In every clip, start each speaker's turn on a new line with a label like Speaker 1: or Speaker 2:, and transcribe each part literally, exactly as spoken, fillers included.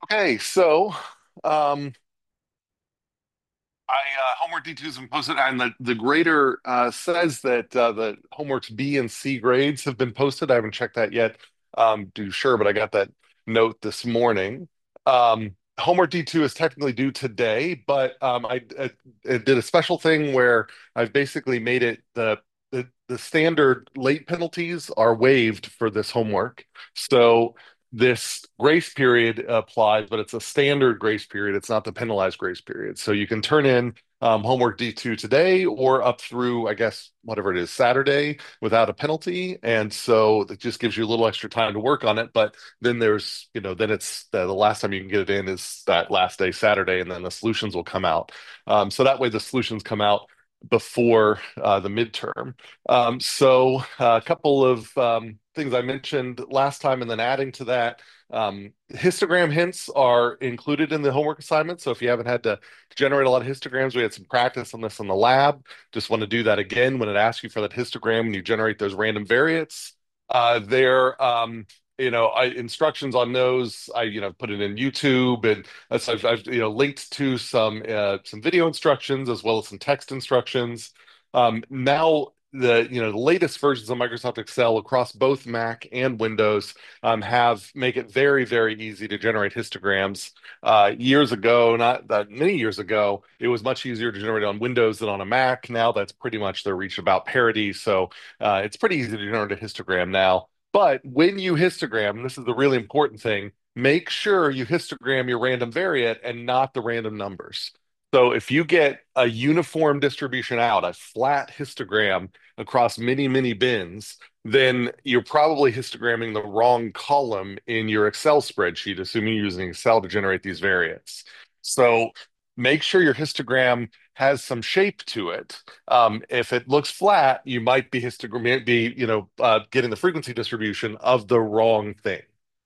Speaker 1: Okay, so um, I uh, homework D two has been posted, and the the grader uh, says that uh, the homeworks B and C grades have been posted. I haven't checked that yet. Um, do sure, but I got that note this morning. Um, homework D two is technically due today, but um, I, I, I did a special thing where I've basically made it the the the standard late penalties are waived for this homework. So this grace period applies, but it's a standard grace period. It's not the penalized grace period. So you can turn in um, homework D two today or up through, I guess, whatever it is, Saturday without a penalty. And so it just gives you a little extra time to work on it. But then there's, you know, then it's the, the last time you can get it in is that last day, Saturday, and then the solutions will come out. Um, so that way the solutions come out before uh, the midterm. Um, so uh, a couple of um, things I mentioned last time, and then adding to that, um, histogram hints are included in the homework assignment. So if you haven't had to generate a lot of histograms, we had some practice on this in the lab. Just want to do that again when it asks you for that histogram and you generate those random variates. Uh, there, um, you know, I, instructions on those, I, you know, put it in YouTube, and that's, I've, I've, you know, linked to some uh, some video instructions as well as some text instructions. Um, now the you know the latest versions of Microsoft Excel across both Mac and Windows um, have make it very very easy to generate histograms. Uh, years ago, not that many years ago, it was much easier to generate on Windows than on a Mac. Now that's pretty much they're reached about parity, so uh, it's pretty easy to generate a histogram now. But when you histogram, and this is the really important thing, make sure you histogram your random variate and not the random numbers. So if you get a uniform distribution out, a flat histogram across many, many bins, then you're probably histogramming the wrong column in your Excel spreadsheet, assuming you're using Excel to generate these variants. So make sure your histogram has some shape to it. Um, if it looks flat, you might be histogram be, you know, uh, getting the frequency distribution of the wrong thing.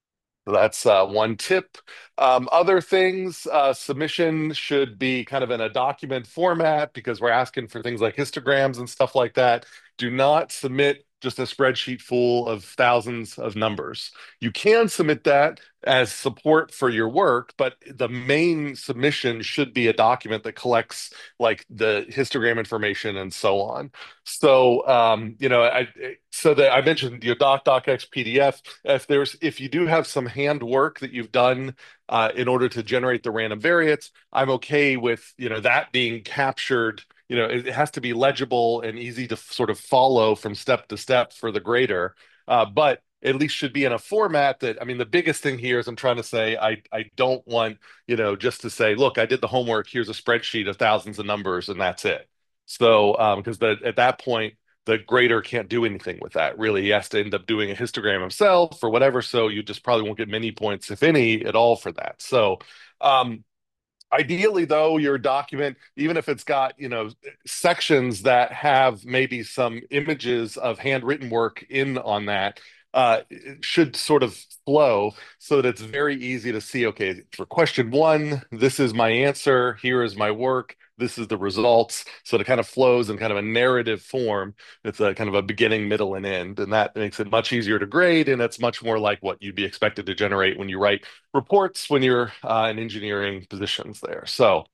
Speaker 1: So that's uh, one tip. Um, other things, uh, submission should be kind of in a document format because we're asking for things like histograms and stuff like that. Do not submit just a spreadsheet full of thousands of numbers. You can submit that as support for your work, but the main submission should be a document that collects like the histogram information and so on. So, um, you know, I so that I mentioned your doc, docx, P D F. If there's if you do have some hand work that you've done uh, in order to generate the random variates, I'm okay with you know that being captured. You know, it, it has to be legible and easy to f- sort of follow from step to step for the grader, uh, but at least should be in a format that, I mean, the biggest thing here is I'm trying to say I I don't want, you know, just to say, look, I did the homework, here's a spreadsheet of thousands of numbers and that's it. So, um, because the, at that point, the grader can't do anything with that. Really, he has to end up doing a histogram himself or whatever. So you just probably won't get many points, if any, at all for that. So, um, ideally, though, your document, even if it's got, you know, sections that have maybe some images of handwritten work in on that, uh, it should sort of flow so that it's very easy to see, okay, for question one, this is my answer, here is my work, this is the results. So it kind of flows in kind of a narrative form. It's a kind of a beginning, middle, and end. And that makes it much easier to grade. And it's much more like what you'd be expected to generate when you write reports when you're uh, in engineering positions there. So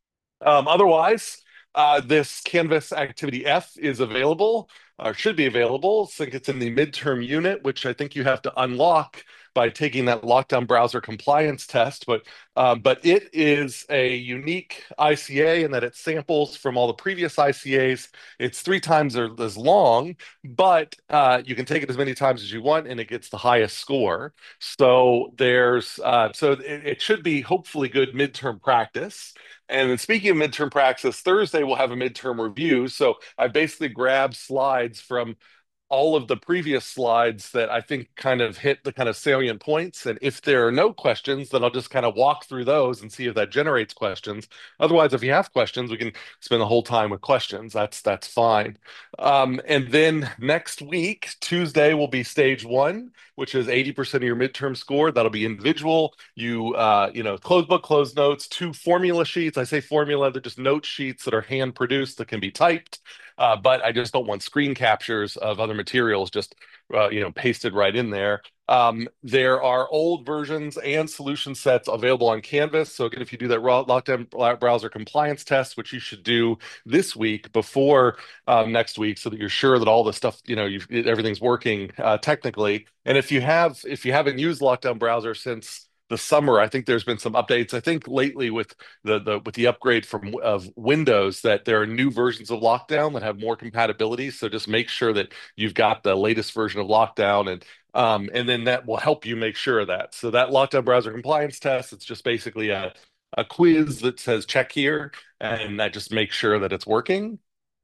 Speaker 1: um, otherwise, uh, this Canvas Activity F is available, or should be available. I think it's in the midterm unit, which I think you have to unlock by taking that lockdown browser compliance test. But um, but it is a unique I C A in that it samples from all the previous I C As. It's three times as long, but uh, you can take it as many times as you want, and it gets the highest score. So there's uh, so it, it should be hopefully good midterm practice. And then speaking of midterm practice, Thursday we'll have a midterm review. So I basically grabbed slides from all of the previous slides that I think kind of hit the kind of salient points. And if there are no questions, then I'll just kind of walk through those and see if that generates questions. Otherwise, if you have questions, we can spend the whole time with questions. That's that's fine. Um, and then next week, Tuesday will be stage one, which is eighty percent of your midterm score. That'll be individual. You uh, you know, closed book, closed notes, two formula sheets. I say formula, they're just note sheets that are hand produced that can be typed. Uh, but I just don't want screen captures of other materials just uh, you know, pasted right in there. Um, there are old versions and solution sets available on Canvas. So again, if you do that raw lockdown browser compliance test, which you should do this week before um, next week, so that you're sure that all the stuff, you know, you've, everything's working uh, technically. And if you have, if you haven't used Lockdown Browser since the summer, I think there's been some updates. I think lately with the the with the upgrade from of Windows that there are new versions of Lockdown that have more compatibility. So just make sure that you've got the latest version of Lockdown, and um, and then that will help you make sure of that. So that Lockdown Browser compliance test, it's just basically a a quiz that says check here, and that just makes sure that it's working.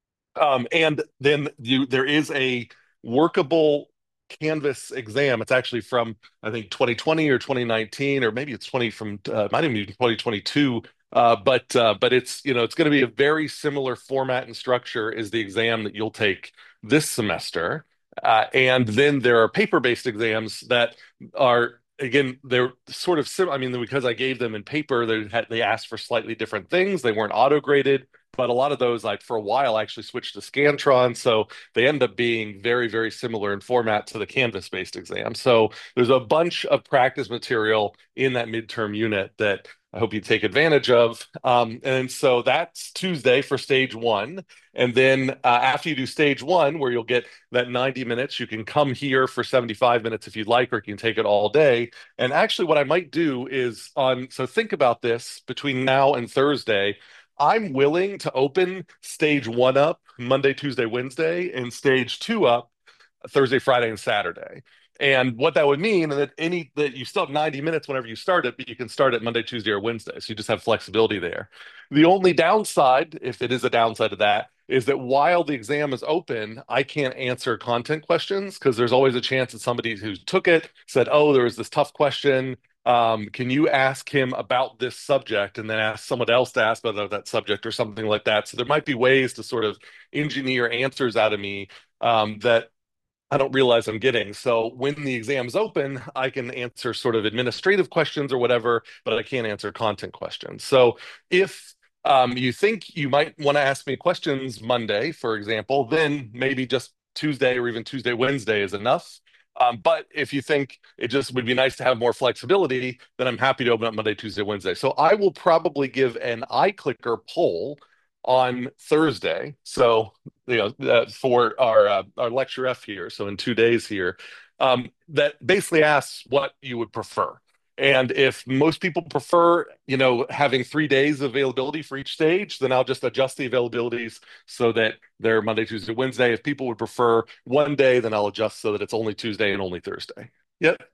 Speaker 1: Um, and then you there is a workable Canvas exam. It's actually from I think twenty twenty or twenty nineteen, or maybe it's twenty from uh, might even be twenty twenty-two. Uh, but uh, but it's you know it's going to be a very similar format and structure as the exam that you'll take this semester. Uh, and then there are paper-based exams that are again they're sort of sim. I mean, because I gave them in paper, they had they asked for slightly different things. They weren't auto-graded, but a lot of those, like for a while, I actually switched to Scantron, so they end up being very, very similar in format to the Canvas-based exam. So there's a bunch of practice material in that midterm unit that I hope you take advantage of. Um, and so that's Tuesday for stage one. And then uh, after you do stage one, where you'll get that ninety minutes, you can come here for seventy-five minutes if you'd like, or you can take it all day. And actually, what I might do is on, so think about this between now and Thursday. I'm willing to open stage one up Monday, Tuesday, Wednesday, and stage two up Thursday, Friday, and Saturday. And what that would mean is that any that you still have ninety minutes whenever you start it, but you can start it Monday, Tuesday, or Wednesday. So you just have flexibility there. The only downside, if it is a downside to that, is that while the exam is open, I can't answer content questions because there's always a chance that somebody who took it said, "Oh, there was this tough question. Um, can you ask him about this subject?" And then ask someone else to ask about that subject or something like that. So there might be ways to sort of engineer answers out of me um, that I don't realize I'm getting. So when the exam's open, I can answer sort of administrative questions or whatever, but I can't answer content questions. So if um, you think you might want to ask me questions Monday, for example, then maybe just Tuesday or even Tuesday, Wednesday is enough. Um, but if you think it just would be nice to have more flexibility, then I'm happy to open up Monday, Tuesday, Wednesday. So I will probably give an iClicker poll on Thursday. So you know, uh, for our uh, our lecture F here, so in two days here, um, that basically asks what you would prefer. And if most people prefer, you know, having three days availability for each stage, then I'll just adjust the availabilities so that they're Monday, Tuesday, Wednesday. If people would prefer one day, then I'll adjust so that it's only Tuesday and only Thursday. Yep.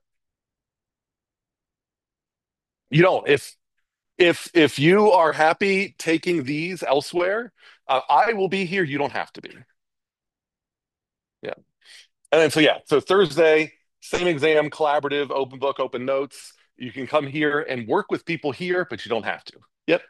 Speaker 1: You don't. If if if you are happy taking these elsewhere, uh, I will be here. You don't have to be. Yeah. And then so yeah, so Thursday, same exam, collaborative, open book, open notes. You can come here and work with people here, but you don't have to. Yep.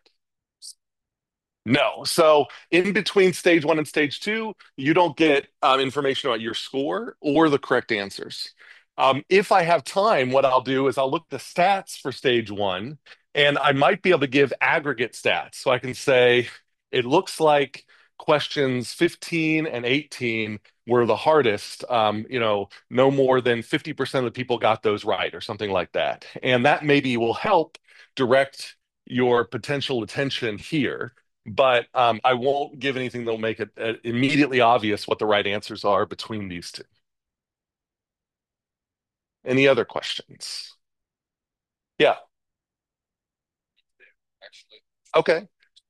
Speaker 1: No. So in between stage one and stage two, you don't get um, information about your score or the correct answers. Um, if I have time, what I'll do is I'll look at the stats for stage one, and I might be able to give aggregate stats. So I can say it looks like questions fifteen and eighteen were the hardest. Um, you know, no more than fifty percent of the people got those right, or something like that. And that maybe will help direct your potential attention here, but um, I won't give anything that'll make it uh, immediately obvious what the right answers are between these two. Any other questions? Yeah. Okay.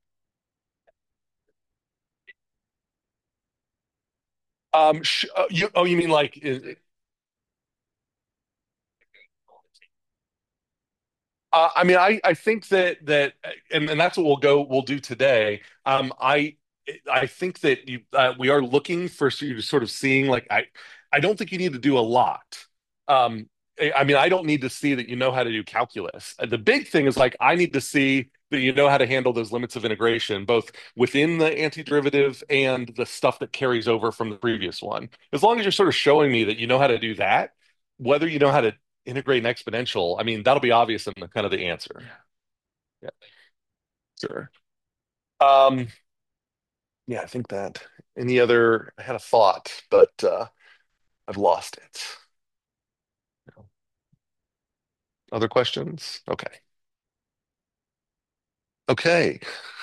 Speaker 1: Um, sh uh, you, oh, you mean like, uh, Uh, I mean, I, I think that that and, and that's what we'll go we'll do today. Um, I I think that you uh, we are looking for so you're sort of seeing like I I don't think you need to do a lot. Um, I I mean, I don't need to see that you know how to do calculus. Uh, The big thing is like I need to see that you know how to handle those limits of integration, both within the antiderivative and the stuff that carries over from the previous one. As long as you're sort of showing me that you know how to do that, whether you know how to integrate an exponential, I mean, that'll be obvious in the kind of the answer. Yeah, sure. Um, yeah, I think that. Any other? I had a thought, but uh, I've lost it. Other questions? Okay. Okay.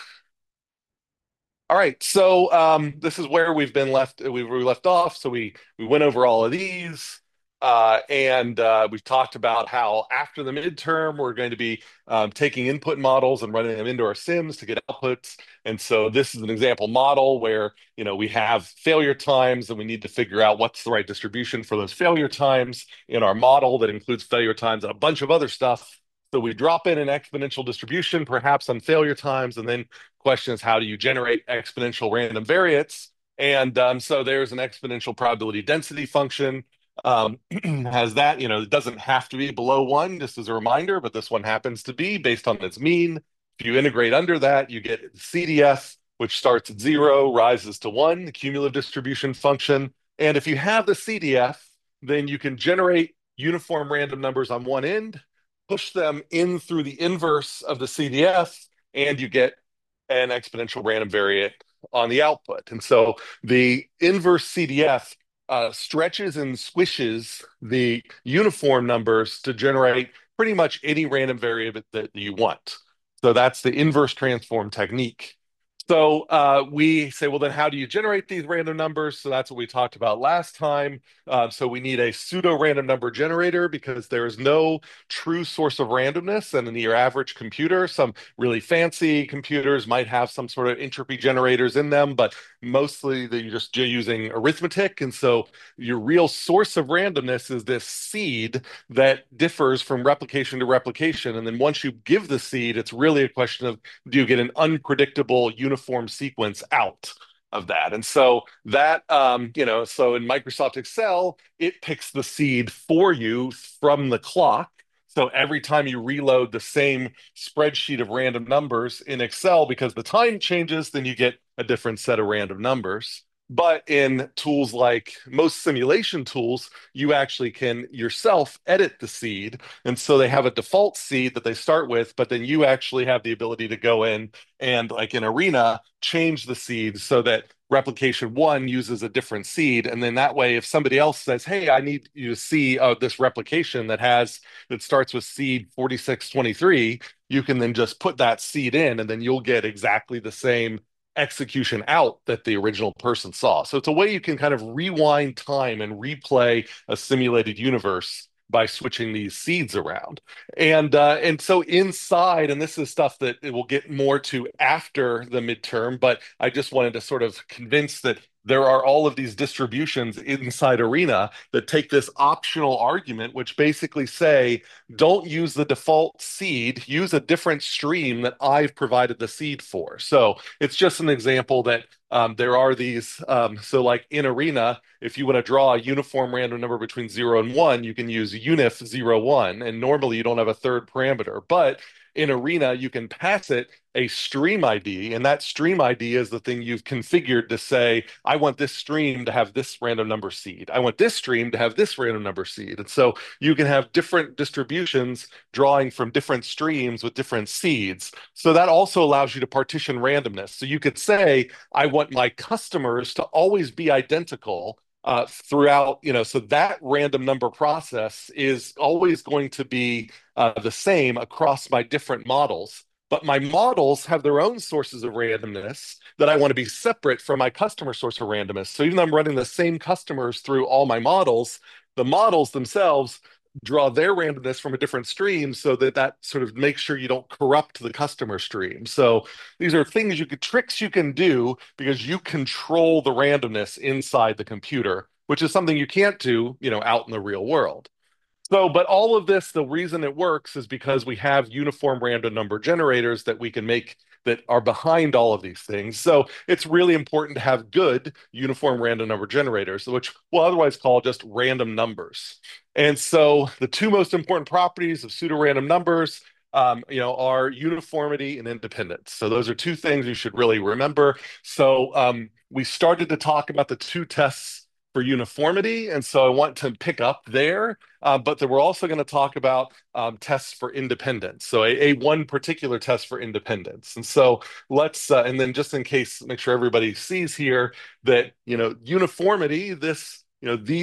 Speaker 1: All right, so um, this is where we've been left. We, we left off. So we we went over all of these, uh, and uh, we've talked about how after the midterm we're going to be um, taking input models and running them into our sims to get outputs. And so this is an example model where you know we have failure times, and we need to figure out what's the right distribution for those failure times in our model that includes failure times and a bunch of other stuff. So we drop in an exponential distribution, perhaps on failure times, and then question is how do you generate exponential random variates? And um, so there's an exponential probability density function. Um, has that, you know, it doesn't have to be below one, just as a reminder, but this one happens to be based on its mean. If you integrate under that, you get C D F, which starts at zero, rises to one, the cumulative distribution function. And if you have the C D F, then you can generate uniform random numbers on one end, push them in through the inverse of the C D F, and you get an exponential random variate on the output. And so the inverse C D F uh, stretches and squishes the uniform numbers to generate pretty much any random variable that you want. So that's the inverse transform technique. So uh, we say, well, then how do you generate these random numbers? So that's what we talked about last time. Uh, so we need a pseudo random number generator because there is no true source of randomness. And in your average computer, some really fancy computers might have some sort of entropy generators in them, but mostly they're just using arithmetic. And so your real source of randomness is this seed that differs from replication to replication. And then once you give the seed, it's really a question of do you get an unpredictable uniform sequence out of that? And so that, um, you know, so in Microsoft Excel, it picks the seed for you from the clock. So every time you reload the same spreadsheet of random numbers in Excel, because the time changes, then you get a different set of random numbers. But in tools like most simulation tools, you actually can yourself edit the seed. And so they have a default seed that they start with, but then you actually have the ability to go in and, like in Arena, change the seed so that replication one uses a different seed. And then that way, if somebody else says, hey, I need you to see uh, this replication that has, that starts with seed forty-six twenty-three, you can then just put that seed in and then you'll get exactly the same execution out that the original person saw. So it's a way you can kind of rewind time and replay a simulated universe by switching these seeds around. And uh, and so inside, and this is stuff that it will get more to after the midterm, but I just wanted to sort of convince that there are all of these distributions inside Arena that take this optional argument, which basically say, don't use the default seed, use a different stream that I've provided the seed for. So it's just an example that um, there are these, um, so like in Arena, if you want to draw a uniform random number between zero and one, you can use unif zero one, and normally you don't have a third parameter. But in Arena, you can pass it a stream I D, and that stream I D is the thing you've configured to say, I want this stream to have this random number seed. I want this stream to have this random number seed. And so you can have different distributions drawing from different streams with different seeds. So that also allows you to partition randomness. So you could say, I want my customers to always be identical uh, throughout, you know, so that random number process is always going to be uh, the same across my different models. But my models have their own sources of randomness that I want to be separate from my customer source of randomness. So even though I'm running the same customers through all my models, the models themselves draw their randomness from a different stream so that that sort of makes sure you don't corrupt the customer stream. So these are things you could, tricks you can do because you control the randomness inside the computer, which is something you can't do, you know, out in the real world. So, but all of this, the reason it works is because we have uniform random number generators that we can make that are behind all of these things. So it's really important to have good uniform random number generators, which we'll otherwise call just random numbers. And so the two most important properties of pseudo-random numbers, um, you know, are uniformity and independence. So those are two things you should really remember. So um, we started to talk about the two tests for uniformity, and so I want to pick up there. Uh, but then we're also going to talk about um, tests for independence. So a, a one particular test for independence. And so let's, uh, and then just in case, make sure everybody sees here that, you know, uniformity, this, you know, these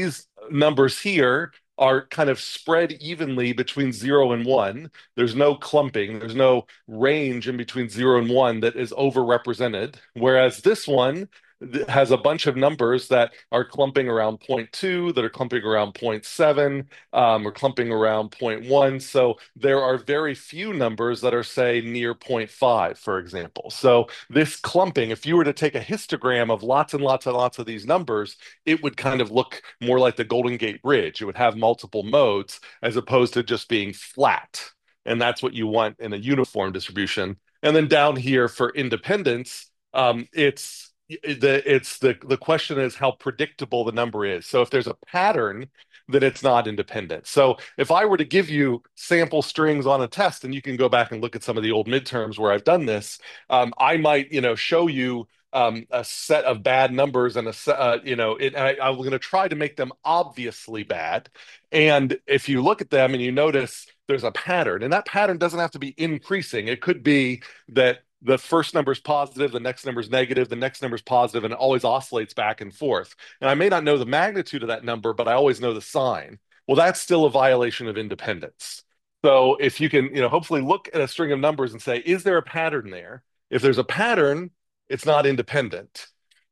Speaker 1: numbers here are kind of spread evenly between zero and one. There's no clumping, there's no range in between zero and one that is overrepresented. Whereas this one has a bunch of numbers that are clumping around zero point two, that are clumping around zero point seven, um, or clumping around zero point one. So there are very few numbers that are, say, near zero point five, for example. So this clumping, if you were to take a histogram of lots and lots and lots of these numbers, it would kind of look more like the Golden Gate Bridge. It would have multiple modes as opposed to just being flat. And that's what you want in a uniform distribution. And then down here for independence, um, it's the it's the the question is how predictable the number is. So if there's a pattern, then it's not independent. So if I were to give you sample strings on a test, and you can go back and look at some of the old midterms where I've done this, um, I might, you know, show you um, a set of bad numbers and a set, uh, you know, it, I, I'm going to try to make them obviously bad. And if you look at them and you notice there's a pattern, and that pattern doesn't have to be increasing. It could be that the first number is positive, the next number is negative, the next number is positive, and it always oscillates back and forth. And I may not know the magnitude of that number, but I always know the sign. Well, that's still a violation of independence. So if you can, you know, hopefully look at a string of numbers and say, is there a pattern there? If there's a pattern, it's not independent.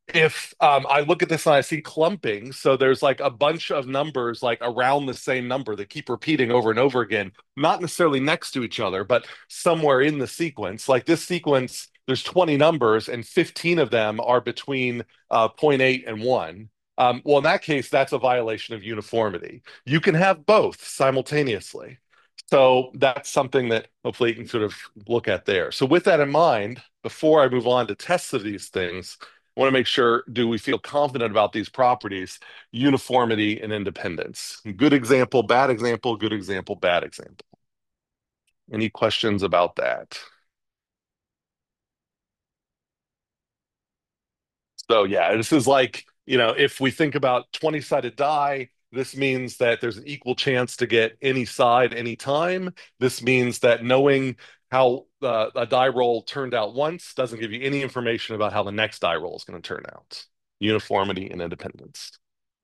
Speaker 1: If um, I look at this and I see clumping, so there's like a bunch of numbers like around the same number that keep repeating over and over again, not necessarily next to each other, but somewhere in the sequence. Like this sequence, there's twenty numbers and fifteen of them are between uh, zero point eight and one. Um, well, in that case, that's a violation of uniformity. You can have both simultaneously. So that's something that hopefully you can sort of look at there. So with that in mind, before I move on to tests of these things, I want to make sure, do we feel confident about these properties, uniformity and independence? Good example, bad example, good example, bad example. Any questions about that? So yeah, this is like, you know, if we think about twenty-sided die, this means that there's an equal chance to get any side anytime. This means that knowing how uh, a die roll turned out once doesn't give you any information about how the next die roll is going to turn out. Uniformity and independence.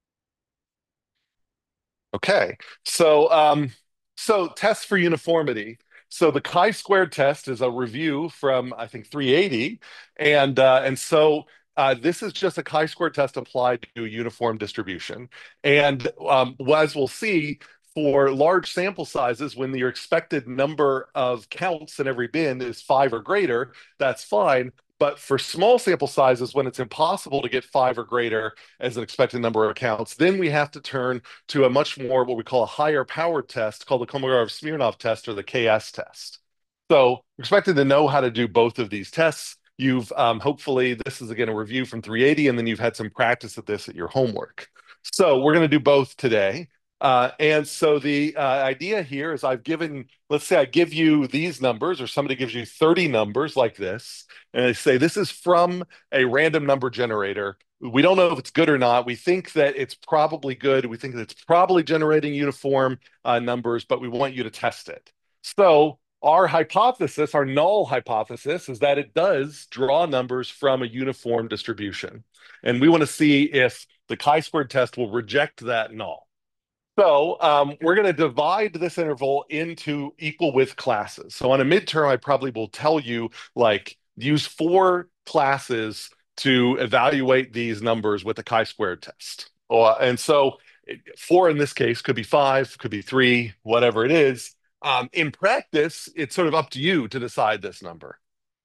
Speaker 1: Okay, so um, so tests for uniformity. So the chi-squared test is a review from I think three eighty, and uh, and so uh, this is just a chi-squared test applied to a uniform distribution. And um, as we'll see, for large sample sizes, when your expected number of counts in every bin is five or greater, that's fine. But for small sample sizes, when it's impossible to get five or greater as an expected number of counts, then we have to turn to a much more what we call a higher power test called the Kolmogorov-Smirnov test or the K S test. So we're expected to know how to do both of these tests. You've um, hopefully, this is again a review from three eighty, and then you've had some practice at this at your homework. So we're going to do both today. Uh, and so the uh, idea here is I've given, let's say I give you these numbers, or somebody gives you thirty numbers like this, and they say this is from a random number generator. We don't know if it's good or not. We think that it's probably good. We think that it's probably generating uniform uh, numbers, but we want you to test it. So our hypothesis, our null hypothesis, is that it does draw numbers from a uniform distribution. And we want to see if the chi-squared test will reject that null. So um, we're going to divide this interval into equal width classes. So on a midterm, I probably will tell you, like, use four classes to evaluate these numbers with the chi-squared test. Uh, and so four in this case could be five, could be three, whatever it is. Um, in practice, it's sort of up to you to decide this number.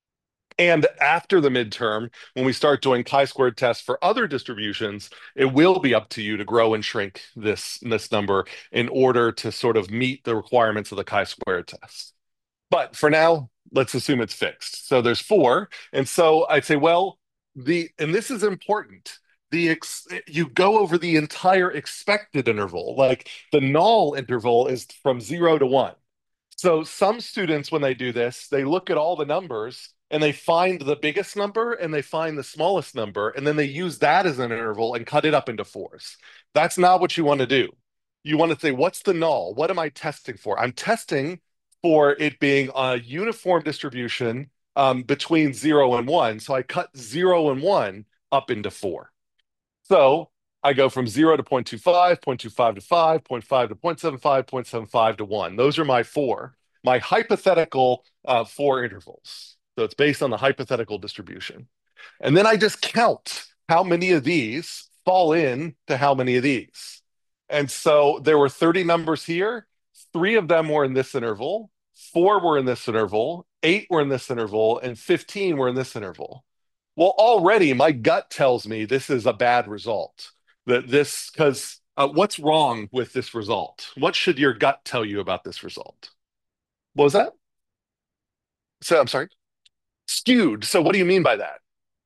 Speaker 1: And after the midterm, when we start doing chi-squared tests for other distributions, it will be up to you to grow and shrink this, this number in order to sort of meet the requirements of the chi-squared test. But for now, let's assume it's fixed. So there's four. And so I'd say, well, the and this is important. The ex, you go over the entire expected interval. Like the null interval is from zero to one. So some students, when they do this, they look at all the numbers and they find the biggest number and they find the smallest number, and then they use that as an interval and cut it up into fours. That's not what you want to do. You want to say, what's the null? What am I testing for? I'm testing for it being a uniform distribution um, between zero and one. So I cut zero and one up into four. So I go from zero to zero point two five, zero point two five to five, zero point five to zero point seven five, zero point seven five to one. Those are my four, my hypothetical uh, four intervals. So it's based on the hypothetical distribution. And then I just count how many of these fall in to how many of these. And so there were thirty numbers here. Three of them were in this interval, four were in this interval, eight were in this interval, and fifteen were in this interval. Well, already my gut tells me this is a bad result. That this, because uh, what's wrong with this result? What should your gut tell you about this result? What was that? So I'm sorry. Skewed. So what do you mean by that?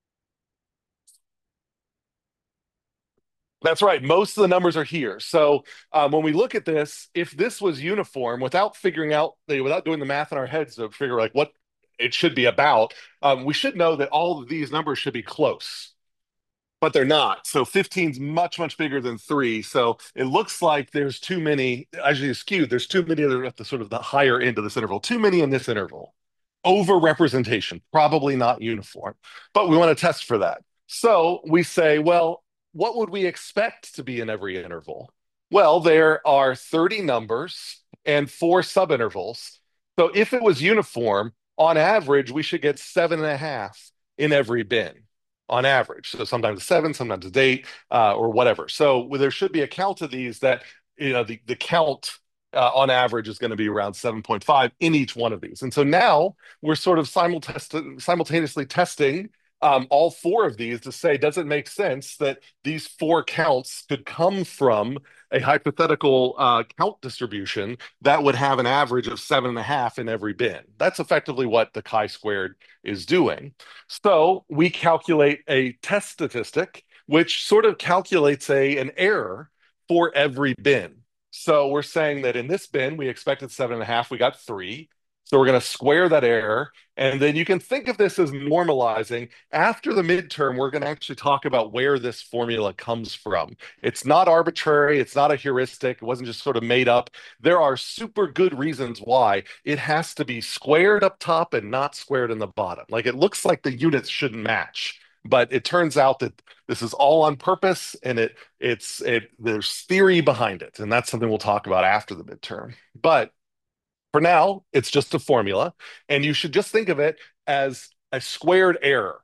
Speaker 1: That's right. Most of the numbers are here. So um, when we look at this, if this was uniform, without figuring out, without doing the math in our heads to figure like what it should be about, um, we should know that all of these numbers should be close, but they're not. So fifteen is much, much bigger than three. So it looks like there's too many, actually skewed. There's too many that are at the sort of the higher end of this interval, too many in this interval. Over representation, probably not uniform, but we want to test for that. So we say, well, what would we expect to be in every interval? Well, there are thirty numbers and four subintervals. So if it was uniform, on average, we should get seven and a half in every bin on average. So sometimes it's seven, sometimes it's eight, uh, or whatever. So there should be a count of these that, you know, the, the count uh, on average is going to be around seven point five in each one of these. And so now we're sort of simultaneously testing um, all four of these to say, does it make sense that these four counts could come from a hypothetical uh, count distribution that would have an average of seven and a half in every bin? That's effectively what the chi-squared is doing. So we calculate a test statistic, which sort of calculates a an error for every bin. So we're saying that in this bin, we expected seven and a half, we got three. So we're going to square that error. And then you can think of this as normalizing. After the midterm, we're going to actually talk about where this formula comes from. It's not arbitrary. It's not a heuristic. It wasn't just sort of made up. There are super good reasons why it has to be squared up top and not squared in the bottom. Like it looks like the units shouldn't match, but it turns out that this is all on purpose, and it it's it there's theory behind it, and that's something we'll talk about after the midterm. But for now, it's just a formula, and you should just think of it as a squared error.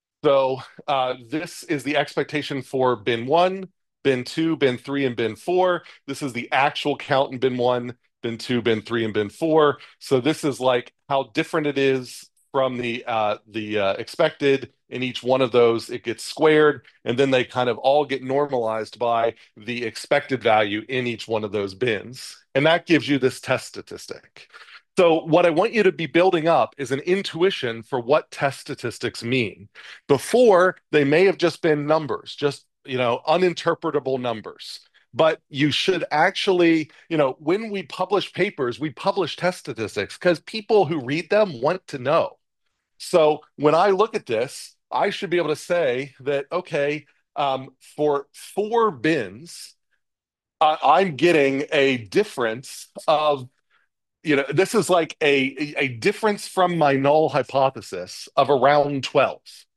Speaker 1: So uh, this is the expectation for bin one, bin two, bin three, and bin four. This is the actual count in bin one, bin two, bin three, and bin four. So this is like how different it is from the uh, the uh, expected in each one of those. It gets squared, and then they kind of all get normalized by the expected value in each one of those bins. And that gives you this test statistic. So what I want you to be building up is an intuition for what test statistics mean. Before, they may have just been numbers, just, you know, uninterpretable numbers. But you should actually, you know, when we publish papers, we publish test statistics because people who read them want to know. So when I look at this, I should be able to say that, okay, um, for four bins, uh, I'm getting a difference of, you know, this is like a, a difference from my null hypothesis of around twelve.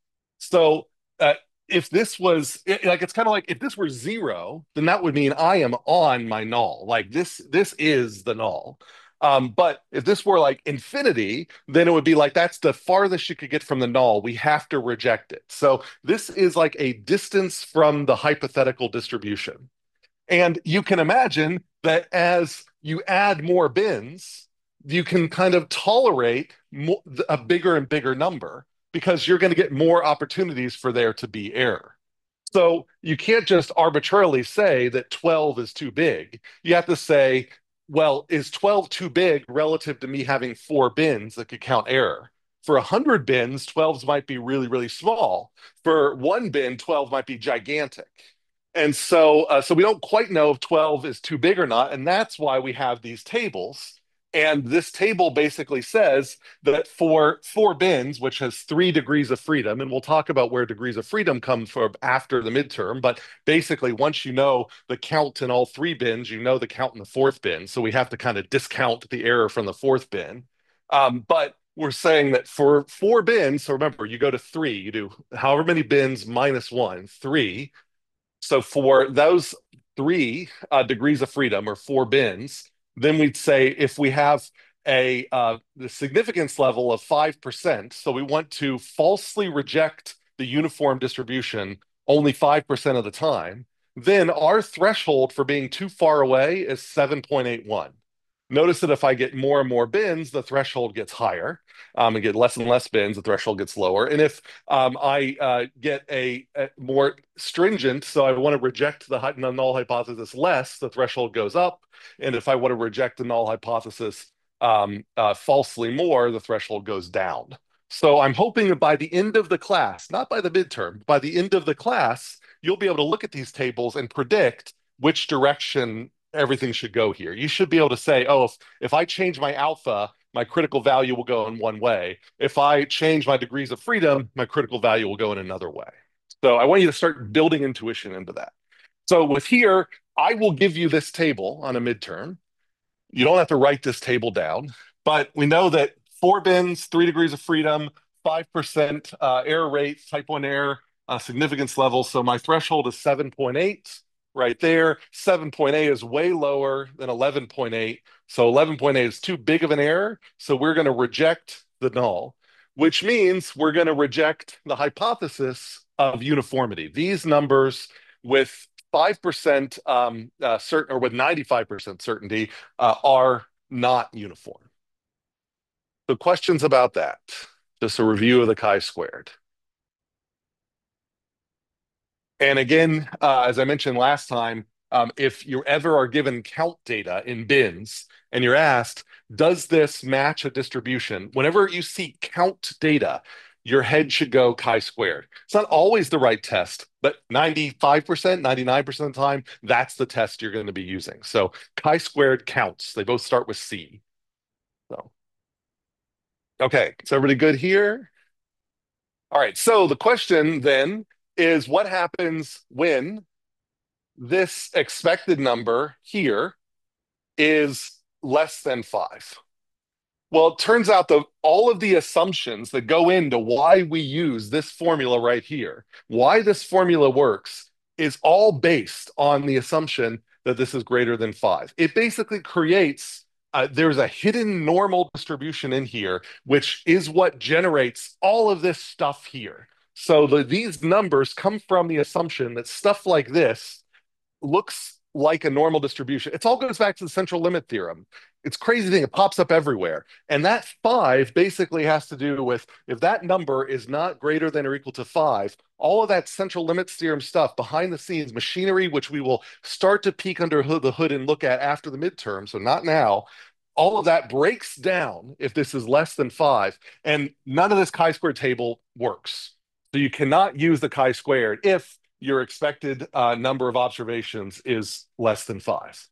Speaker 1: So uh, if this was like, it's kind of like if this were zero, then that would mean I am on my null. Like this, this is the null. Um, but if this were like infinity, then it would be like that's the farthest you could get from the null. We have to reject it. So this is like a distance from the hypothetical distribution. And you can imagine that as you add more bins, you can kind of tolerate more, a bigger and bigger number because you're going to get more opportunities for there to be error. So you can't just arbitrarily say that twelve is too big. You have to say, well, is twelve too big relative to me having four bins that could count error? For one hundred bins, twelves might be really, really small. For one bin, twelve might be gigantic. And so, uh, so we don't quite know if twelve is too big or not. And that's why we have these tables. And this table basically says that for four bins, which has three degrees of freedom, and we'll talk about where degrees of freedom come from after the midterm, but basically once you know the count in all three bins, you know the count in the fourth bin. So we have to kind of discount the error from the fourth bin. Um, but we're saying that for four bins, so remember, you go to three, you do however many bins minus one, three. So for those three uh, degrees of freedom or four bins, then we'd say if we have a uh, the significance level of five percent, so we want to falsely reject the uniform distribution only five percent of the time, then our threshold for being too far away is seven point eight one. Notice that if I get more and more bins, the threshold gets higher. Um, and get less and less bins, the threshold gets lower. And if um, I uh, get a, a more stringent, so I want to reject the, the null hypothesis less, the threshold goes up. And if I want to reject the null hypothesis um, uh, falsely more, the threshold goes down. So I'm hoping that by the end of the class, not by the midterm, by the end of the class, you'll be able to look at these tables and predict which direction everything should go here. You should be able to say, oh, if, if I change my alpha, my critical value will go in one way. If I change my degrees of freedom, my critical value will go in another way. So I want you to start building intuition into that. So with here, I will give you this table on a midterm. You don't have to write this table down, but we know that four bins, three degrees of freedom, five percent uh, error rate, type one error, uh, significance level. So my threshold is seven point eight right there. seven point eight is way lower than eleven point eight. So eleven point eight is too big of an error. So we're going to reject the null, which means we're going to reject the hypothesis of uniformity. These numbers with five percent um, uh, certain, or with ninety-five percent certainty, uh, are not uniform. So questions about that? Just a review of the chi-squared. And again, uh, as I mentioned last time, um, if you ever are given count data in bins and you're asked, does this match a distribution? Whenever you see count data, your head should go chi-squared. It's not always the right test, but ninety-five percent, ninety-nine percent of the time, that's the test you're going to be using. So chi-squared counts. They both start with C. So, okay, so everybody good here? All right, so the question then is what happens when this expected number here is less than five? Well, it turns out that all of the assumptions that go into why we use this formula right here, why this formula works, is all based on the assumption that this is greater than five. It basically creates, uh, there's a hidden normal distribution in here, which is what generates all of this stuff here. So the, these numbers come from the assumption that stuff like this looks like a normal distribution. It all goes back to the central limit theorem. It's crazy thing. It pops up everywhere. And that five basically has to do with if that number is not greater than or equal to five, all of that central limits theorem stuff behind the scenes, machinery, which we will start to peek under the hood and look at after the midterm, so not now, all of that breaks down if this is less than five. And none of this chi-squared table works. So you cannot use the chi-squared if your expected uh, number of observations is less than five.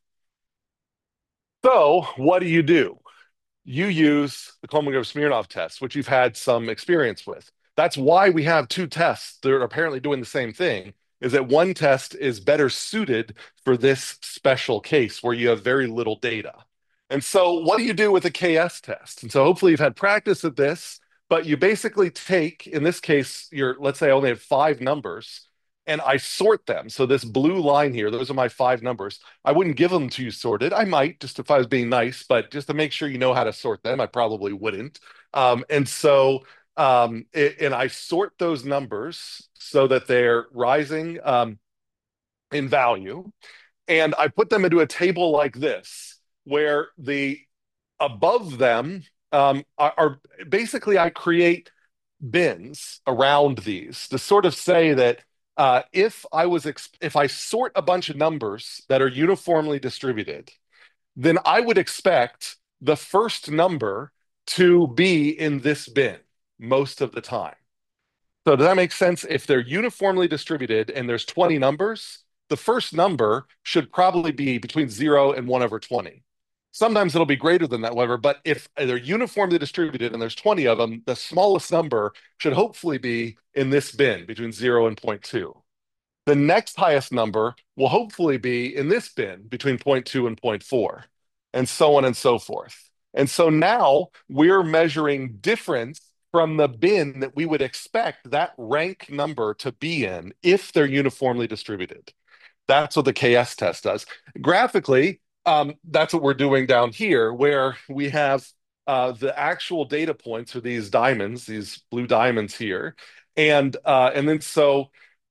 Speaker 1: So what do you do? You use the Kolmogorov-Smirnov test, which you've had some experience with. That's why we have two tests that are apparently doing the same thing, is that one test is better suited for this special case where you have very little data. And so what do you do with a K S test? And so hopefully you've had practice at this, but you basically take, in this case, you're, let's say I only have five numbers, and I sort them. So this blue line here, those are my five numbers. I wouldn't give them to you sorted. I might, just if I was being nice, but just to make sure you know how to sort them, I probably wouldn't. Um, and so, um, it, and I sort those numbers so that they're rising um, in value. And I put them into a table like this, where the above them um, are, are basically I create bins around these to sort of say that uh, if I was if I sort a bunch of numbers that are uniformly distributed, then I would expect the first number to be in this bin most of the time. So does that make sense? If they're uniformly distributed and there's twenty numbers, the first number should probably be between zero and one over twenty. Sometimes it'll be greater than that, however, but if they're uniformly distributed and there's twenty of them, the smallest number should hopefully be in this bin between zero and zero point two. The next highest number will hopefully be in this bin between zero point two and zero point four, and so on and so forth. And so now we're measuring difference from the bin that we would expect that rank number to be in if they're uniformly distributed. That's what the K S test does. Graphically, um, that's what we're doing down here, where we have uh, the actual data points are these diamonds, these blue diamonds here, and uh, and then so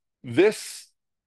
Speaker 1: this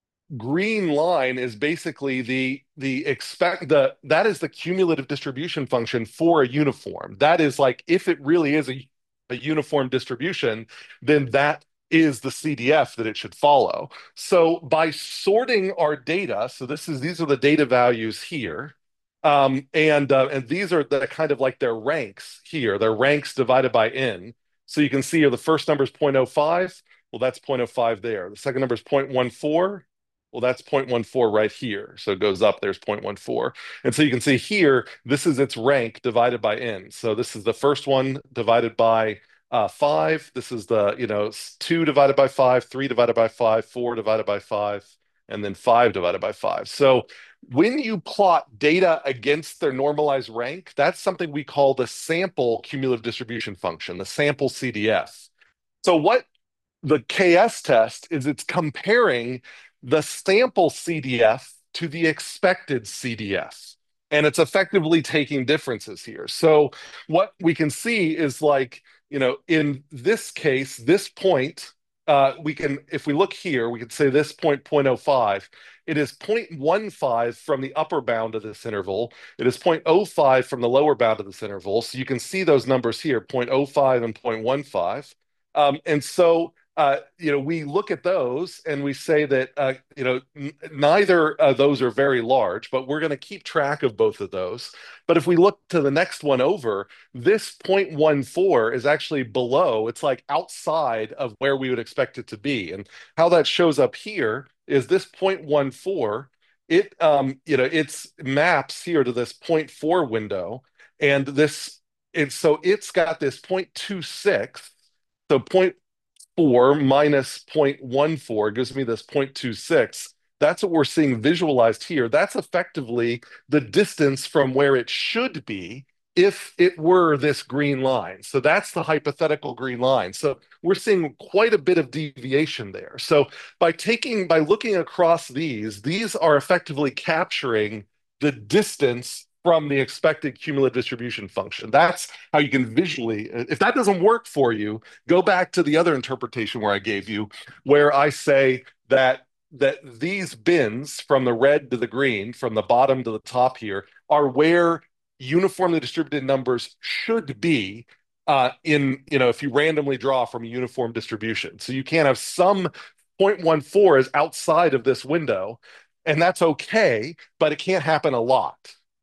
Speaker 1: green line is basically the the expect the that is the cumulative distribution function for a uniform. That is like if it really is a, a uniform distribution, then that is the C D F that it should follow. So by sorting our data, so this is these are the data values here. Um, and uh, and these are the kind of like their ranks here, their ranks divided by n. So you can see here the first number is zero point zero five. Well, that's zero point zero five there. The second number is zero point one four. Well, that's zero point one four right here. So it goes up, there's zero point one four. And so you can see here, this is its rank divided by n. So this is the first one divided by uh, five. This is the, you know, two divided by five, three divided by five, four divided by five, and then five divided by five. So when you plot data against their normalized rank, that's something we call the sample cumulative distribution function, the sample C D F. So what the K S test is it's comparing the sample C D F to the expected C D F. And it's effectively taking differences here. So what we can see is like, you know, in this case, this point, uh, we can, if we look here, we can say this point, zero point zero five. It is zero point one five from the upper bound of this interval. It is zero point zero five from the lower bound of this interval. So you can see those numbers here, zero point zero five and zero point one five. Um, and so uh, you know, we look at those and we say that, uh, you know, n- neither of those are very large, but we're going to keep track of both of those. But if we look to the next one over, this zero point one four is actually below, it's like outside of where we would expect it to be. And how that shows up here is this zero point one four, it, um, you know, it's maps here to this zero point four window. And this, and so it's got this zero point two six. So zero point four minus zero point one four gives me this zero point two six. That's what we're seeing visualized here. That's effectively the distance from where it should be if it were this green line. So that's the hypothetical green line. So we're seeing quite a bit of deviation there. So by taking, by looking across these, these are effectively capturing the distance from the expected cumulative distribution function. That's how you can visually, if that doesn't work for you, go back to the other interpretation where I gave you, where I say that that these bins from the red to the green, from the bottom to the top here, are where uniformly distributed numbers should be uh, in, you know, if you randomly draw from a uniform distribution. So you can't have some zero point one four is outside of this window, and that's okay, but it can't happen a lot.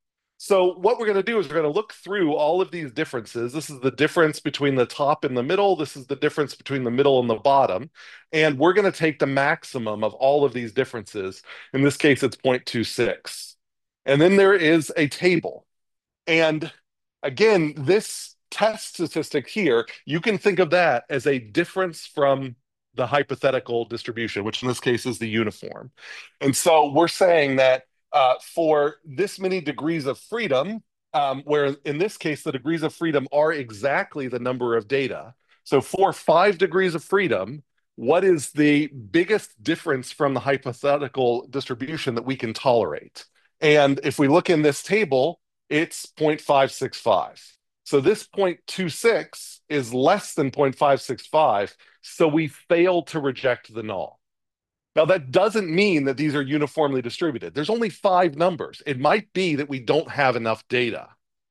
Speaker 1: So what we're going to do is we're going to look through all of these differences. This is the difference between the top and the middle. This is the difference between the middle and the bottom. And we're going to take the maximum of all of these differences. In this case, it's zero point two six. And then there is a table. And again, this test statistic here, you can think of that as a difference from the hypothetical distribution, which in this case is the uniform. And so we're saying that uh, for this many degrees of freedom, um, where in this case, the degrees of freedom are exactly the number of data. So for five degrees of freedom, what is the biggest difference from the hypothetical distribution that we can tolerate? And if we look in this table, it's zero point five six five. So this zero point two six is less than zero point five six five, so we fail to reject the null. Now, that doesn't mean that these are uniformly distributed. There's only five numbers. It might be that we don't have enough data.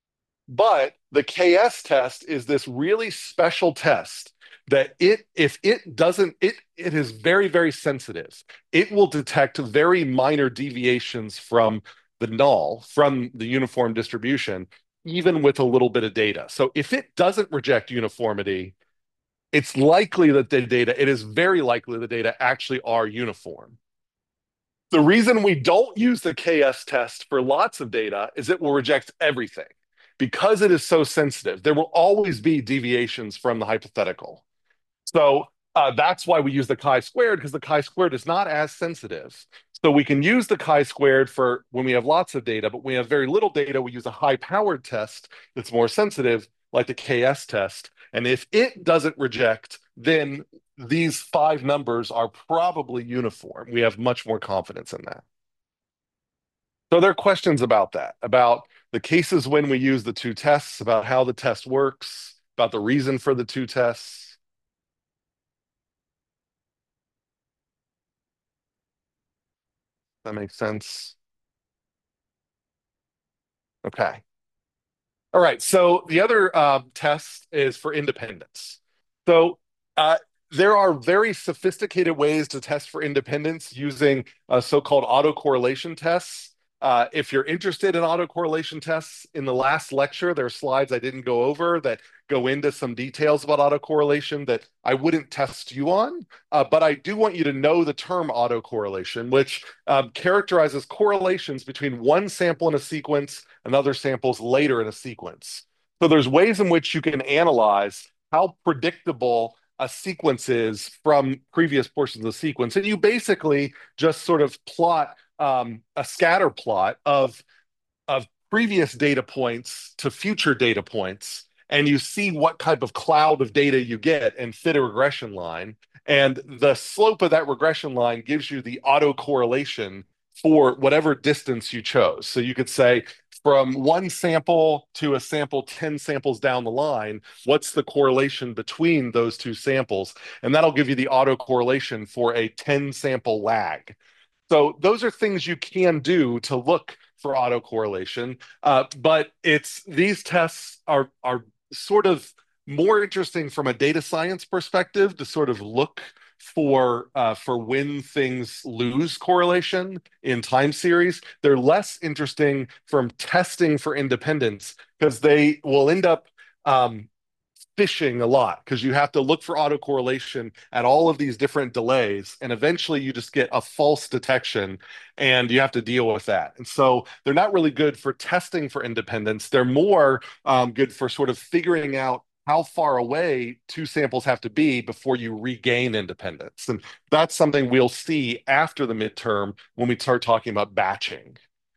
Speaker 1: But the K S test is this really special test that it, if it doesn't, it, it is very, very sensitive. It will detect very minor deviations from the null, from the uniform distribution, even with a little bit of data. So if it doesn't reject uniformity, it's likely that the data, it is very likely the data actually are uniform. The reason we don't use the K S test for lots of data is it will reject everything. Because it is so sensitive, there will always be deviations from the hypothetical. So uh, that's why we use the chi-squared, because the chi-squared is not as sensitive. So we can use the chi-squared for when we have lots of data, but when we have very little data, we use a high-powered test that's more sensitive, like the K S test. And if it doesn't reject, then these five numbers are probably uniform. We have much more confidence in that. So there are questions about that, about the cases when we use the two tests, about how the test works, about the reason for the two tests. That makes sense. Okay. All right. So the other uh, test is for independence. So uh, there are very sophisticated ways to test for independence using uh, so-called autocorrelation tests. Uh, if you're interested in autocorrelation tests, in the last lecture, there are slides I didn't go over that go into some details about autocorrelation that I wouldn't test you on. Uh, but I do want you to know the term autocorrelation, which um, characterizes correlations between one sample in a sequence and other samples later in a sequence. So there's ways in which you can analyze how predictable a sequence is from previous portions of the sequence. And you basically just sort of plot um, a scatter plot of of previous data points to future data points, and you see what type of cloud of data you get and fit a regression line. And the slope of that regression line gives you the autocorrelation for whatever distance you chose. So you could say from one sample to a sample ten samples down the line, what's the correlation between those two samples? And that'll give you the autocorrelation for a ten sample lag. So those are things you can do to look for autocorrelation. Uh, but it's these tests are are sort of more interesting from a data science perspective to sort of look for uh, for when things lose correlation in time series. They're less interesting from testing for independence because they will end up um, fishing a lot because you have to look for autocorrelation at all of these different delays. And eventually you just get a false detection and you have to deal with that. And so they're not really good for testing for independence. They're more um, good for sort of figuring out how far away two samples have to be before you regain independence. And that's something we'll see after the midterm when we start talking about batching.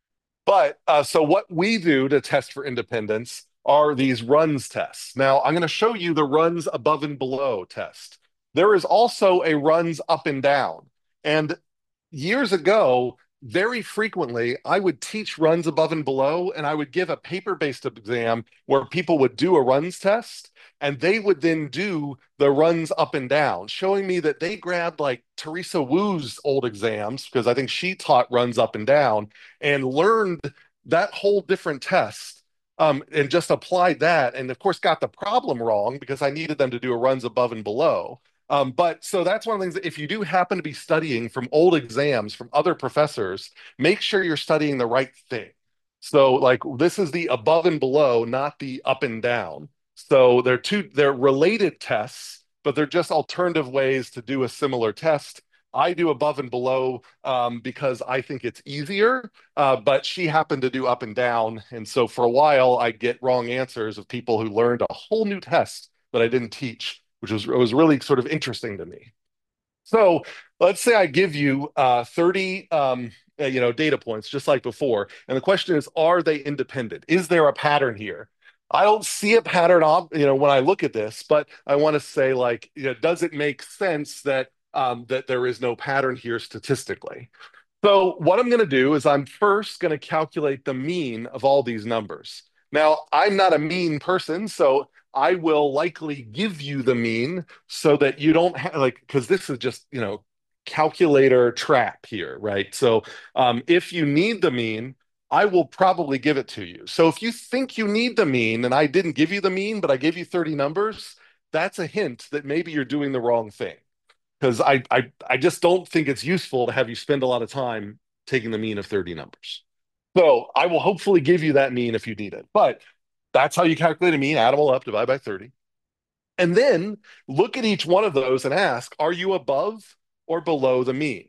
Speaker 1: But uh, so what we do to test for independence are these runs tests. Now, I'm going to show you the runs above and below test. There is also a runs up and down. And years ago, very frequently, I would teach runs above and below, and I would give a paper-based exam where people would do a runs test, and they would then do the runs up and down, showing me that they grabbed like Teresa Wu's old exams, because I think she taught runs up and down, and learned that whole different test um, and just applied that. And of course, got the problem wrong because I needed them to do a runs above and below. Um, but so that's one of the things that if you do happen to be studying from old exams from other professors, make sure you're studying the right thing. So like this is the above and below, not the up and down. So they're two, they're related tests, but they're just alternative ways to do a similar test. I do above and below um, because I think it's easier, uh, but she happened to do up and down. And so for a while, I get wrong answers of people who learned a whole new test that I didn't teach, which was, was really sort of interesting to me. So let's say I give you uh, thirty um, uh, you know, data points, just like before. And the question is, are they independent? Is there a pattern here? I don't see a pattern, you know, when I look at this, but I want to say, like, you know, does it make sense that um, that there is no pattern here statistically? So what I'm going to do is I'm first going to calculate the mean of all these numbers. Now, I'm not a mean person, so I will likely give you the mean so that you don't have like, because this is just, you know, calculator trap here, right? So um, if you need the mean, I will probably give it to you. So if you think you need the mean and I didn't give you the mean, but I gave you thirty numbers, that's a hint that maybe you're doing the wrong thing because I, I I just don't think it's useful to have you spend a lot of time taking the mean of thirty numbers. So I will hopefully give you that mean if you need it. But that's how you calculate a mean, add them all up, divide by thirty. And then look at each one of those and ask, are you above or below the mean?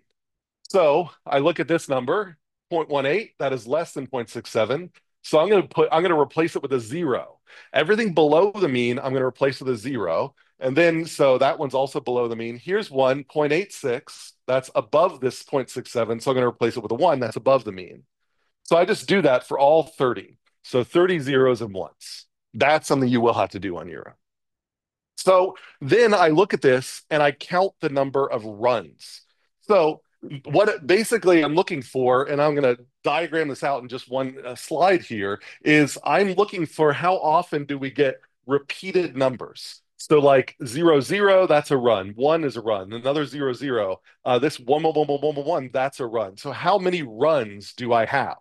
Speaker 1: So I look at this number, zero point one eight, that is less than zero point six seven. So I'm going to put, I'm going to replace it with a zero. Everything below the mean, I'm going to replace with a zero. And then, so that one's also below the mean. Here's one, zero point eight six. That's above this zero point six seven. So I'm going to replace it with a one. That's above the mean. So I just do that for all thirty. So thirty zeros and ones. That's something you will have to do on your own. So then I look at this and I count the number of runs. So what basically I'm looking for, and I'm going to diagram this out in just one uh, slide here, is I'm looking for how often do we get repeated numbers. So like zero, zero, that's a run. One is a run. Another zero, zero. Uh, this one, one, one, one, one, one, that's a run. So how many runs do I have?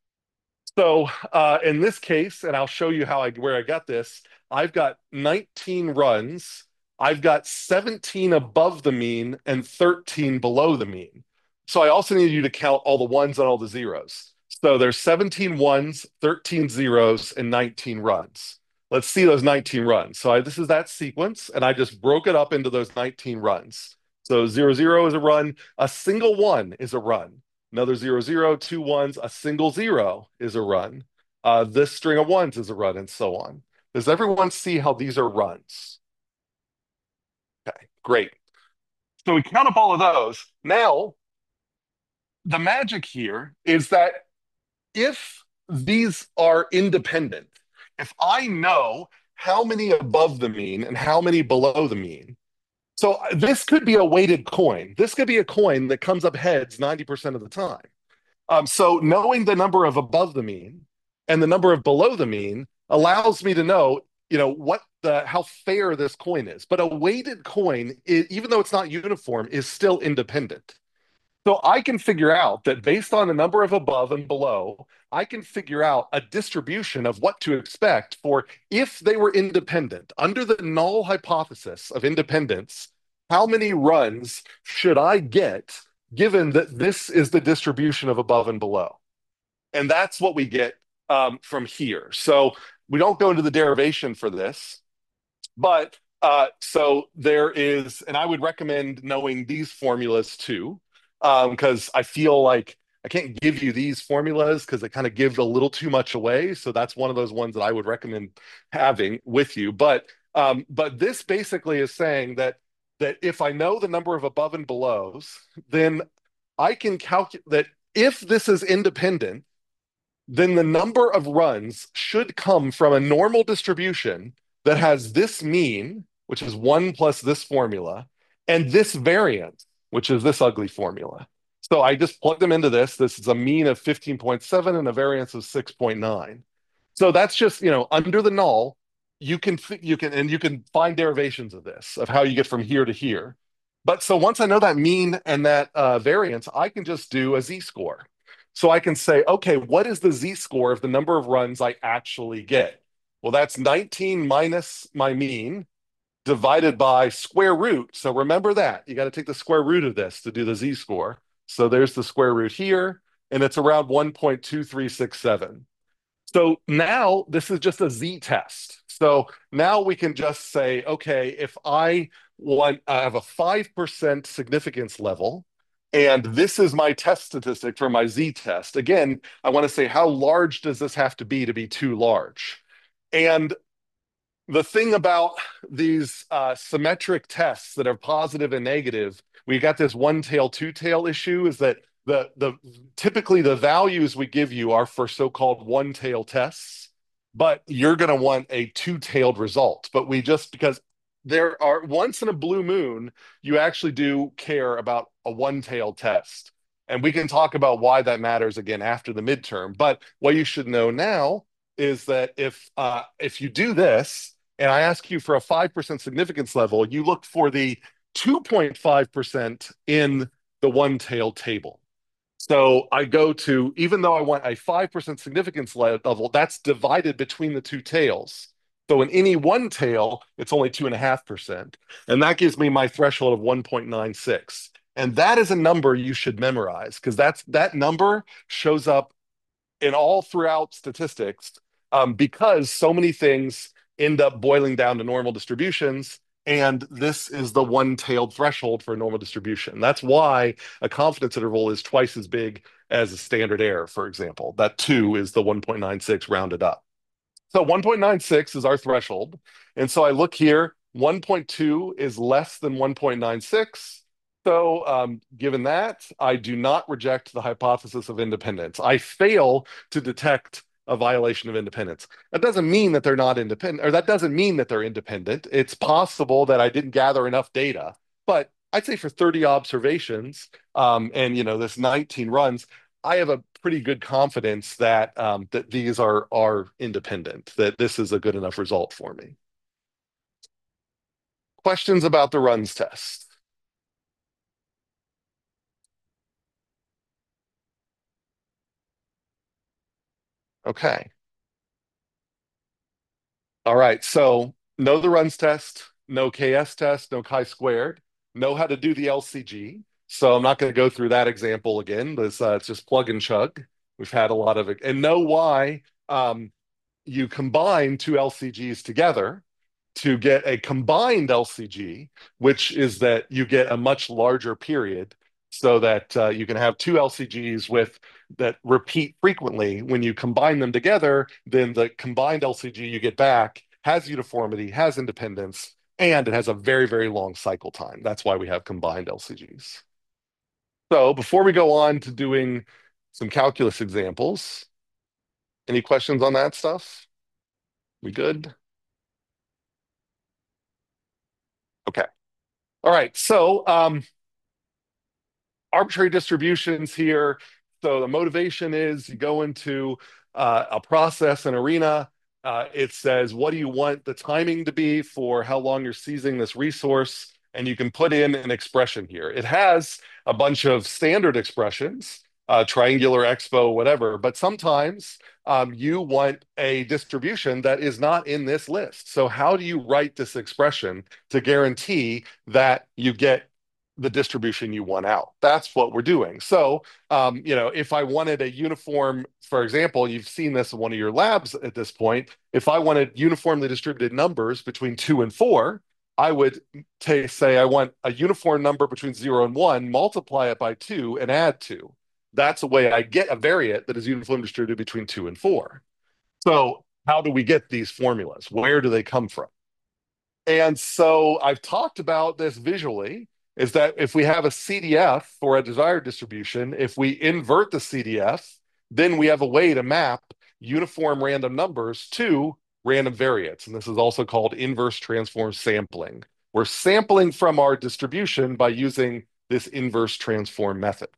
Speaker 1: So uh, in this case, and I'll show you how I where I got this, I've got nineteen runs. I've got seventeen above the mean and thirteen below the mean. So I also need you to count all the ones and all the zeros. So there's seventeen ones, thirteen zeros, and nineteen runs. Let's see those nineteen runs. So I, this is that sequence, and I just broke it up into those nineteen runs. So zero, zero is a run. A single one is a run. Another zero, zero, two ones, a single zero is a run. Uh, this string of ones is a run, and so on. Does everyone see how these are runs? Okay, great. So we count up all of those. Now, the magic here is that if these are independent, if I know how many above the mean and how many below the mean, so this could be a weighted coin. This could be a coin that comes up heads ninety percent of the time. Um, so knowing the number of above the mean and the number of below the mean allows me to know, you know, what the how fair this coin is. But a weighted coin, it, even though it's not uniform, is still independent. So I can figure out that based on the number of above and below, I can figure out a distribution of what to expect for if they were independent. Under the null hypothesis of independence, how many runs should I get given that this is the distribution of above and below? And that's what we get um, from here. So we don't go into the derivation for this, but uh, so there is, and I would recommend knowing these formulas too, because um, I feel like I can't give you these formulas because it kind of gives a little too much away. So that's one of those ones that I would recommend having with you. But um, but this basically is saying that that if I know the number of above and belows, then I can calculate that if this is independent, then the number of runs should come from a normal distribution that has this mean, which is one plus this formula, and this variance, which is this ugly formula. So I just plug them into this. This is a mean of fifteen point seven and a variance of six point nine. So that's just, you know, under the null, you can you can and you can find derivations of this, of how you get from here to here. But so once I know that mean and that uh, variance, I can just do a z-score. So I can say, okay, what is the z-score of the number of runs I actually get? Well, that's nineteen minus my mean divided by square root. So remember that. You got to take the square root of this to do the z-score. So there's the square root here, and it's around one point two three six seven. So now this is just a z-test. So now we can just say, okay, if I want, I have a five percent significance level, and this is my test statistic for my z-test. Again, I want to say, how large does this have to be to be too large? And the thing about these uh, symmetric tests that are positive and negative, we got this one tail, two tail issue, is that the the typically the values we give you are for so-called one tail tests, but you're going to want a two-tailed result. But we just because there are once in a blue moon, you actually do care about a one-tailed test. And we can talk about why that matters again after the midterm. But what you should know now is that if uh, if you do this, and I ask you for a five percent significance level, you look for the two point five percent in the one-tailed table. So I go to, even though I want a five percent significance level, that's divided between the two tails. So in any one tail, it's only two point five percent. And that gives me my threshold of one point nine six. And that is a number you should memorize because that's that number shows up in all throughout statistics um, because so many things end up boiling down to normal distributions. And this is the one-tailed threshold for a normal distribution. That's why a confidence interval is twice as big as a standard error, for example. That two is the one point nine six rounded up. So one point nine six is our threshold. And so I look here, one point two is less than one point nine six. So um, given that, I do not reject the hypothesis of independence. I fail to detect a violation of independence. That doesn't mean that they're not independent, or that doesn't mean that they're independent. It's possible that I didn't gather enough data, but I'd say for thirty observations, um, and you know, this nineteen runs, I have a pretty good confidence that um, that these are are independent, that this is a good enough result for me. Questions about the runs test? Okay. All right. So know the runs test, no K S test, no chi-squared, know how to do the L C G. So I'm not going to go through that example again. This, uh, it's just plug and chug. We've had a lot of it. And know why um, you combine two L C Gs together to get a combined L C G, which is that you get a much larger period so that uh, you can have two L C Gs with that repeat frequently. When you combine them together, then the combined L C G you get back has uniformity, has independence, and it has a very, very long cycle time. That's why we have combined L C Gs. So before we go on to doing some calculus examples, any questions on that stuff? We good? Okay. All right. So um, arbitrary distributions here. So the motivation is you go into uh, a process, an arena. Uh, it says, what do you want the timing to be for how long you're seizing this resource? And you can put in an expression here. It has a bunch of standard expressions, uh, triangular expo, whatever. But sometimes um, you want a distribution that is not in this list. So how do you write this expression to guarantee that you get the distribution you want out? That's what we're doing. So, um, you know, if I wanted a uniform, for example, you've seen this in one of your labs at this point. If I wanted uniformly distributed numbers between two and four, I would t- say I want a uniform number between zero and one, multiply it by two, and add two. That's the way I get a variate that is uniformly distributed between two and four. So, how do we get these formulas? Where do they come from? And so I've talked about this visually, is that if we have a C D F for a desired distribution, if we invert the C D F, then we have a way to map uniform random numbers to random variates. And this is also called inverse transform sampling. We're sampling from our distribution by using this inverse transform method.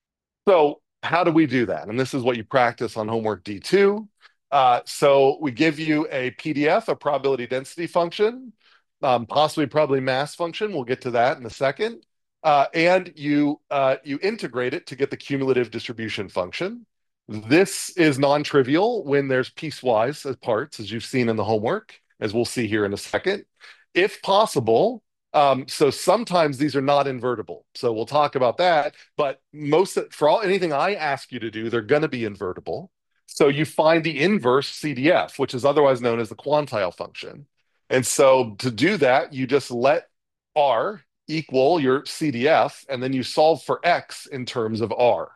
Speaker 1: So how do we do that? And this is what you practice on homework D two. Uh, so we give you a P D F, a probability density function, um, possibly probably mass function. We'll get to that in a second. Uh, and you uh, you integrate it to get the cumulative distribution function. This is non-trivial when there's piecewise as parts, as you've seen in the homework, as we'll see here in a second. If possible, um, so sometimes these are not invertible. So we'll talk about that. But most for all anything I ask you to do, they're going to be invertible. So you find the inverse C D F, which is otherwise known as the quantile function. And so to do that, you just let R equal your C D F, and then you solve for X in terms of R.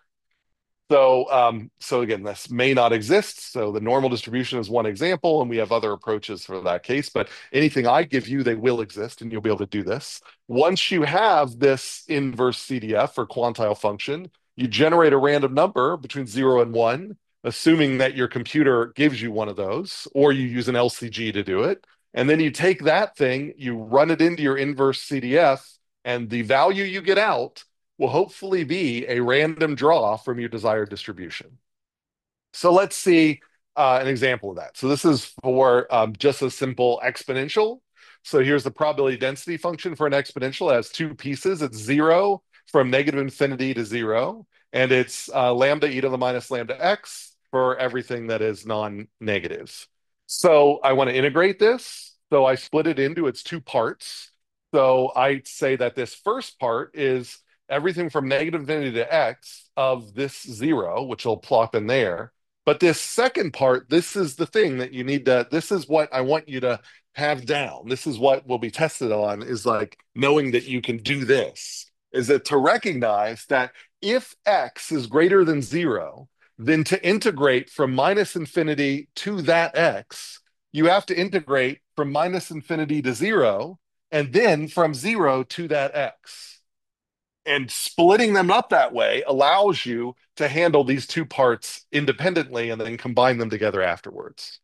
Speaker 1: So, um, so again, this may not exist. So the normal distribution is one example, and we have other approaches for that case. But anything I give you, they will exist, and you'll be able to do this. Once you have this inverse C D F or quantile function, you generate a random number between zero and one, assuming that your computer gives you one of those, or you use an L C G to do it. And then you take that thing, you run it into your inverse C D F, and the value you get out will hopefully be a random draw from your desired distribution. So let's see uh, an example of that. So this is for um, just a simple exponential. So here's the probability density function for an exponential. It has two pieces. It's zero from negative infinity to zero, and it's uh, lambda e to the minus lambda x for everything that is non-negative. So I want to integrate this. So I split it into its two parts. So I say that this first part is everything from negative infinity to x of this zero, which will plop in there. But this second part, this is the thing that you need to, this is what I want you to have down. This is what will be tested on, is like knowing that you can do this, is that to recognize that if x is greater than zero, then to integrate from minus infinity to that x, you have to integrate from minus infinity to zero, and then from zero to that x. And splitting them up that way allows you to handle these two parts independently and then combine them together afterwards.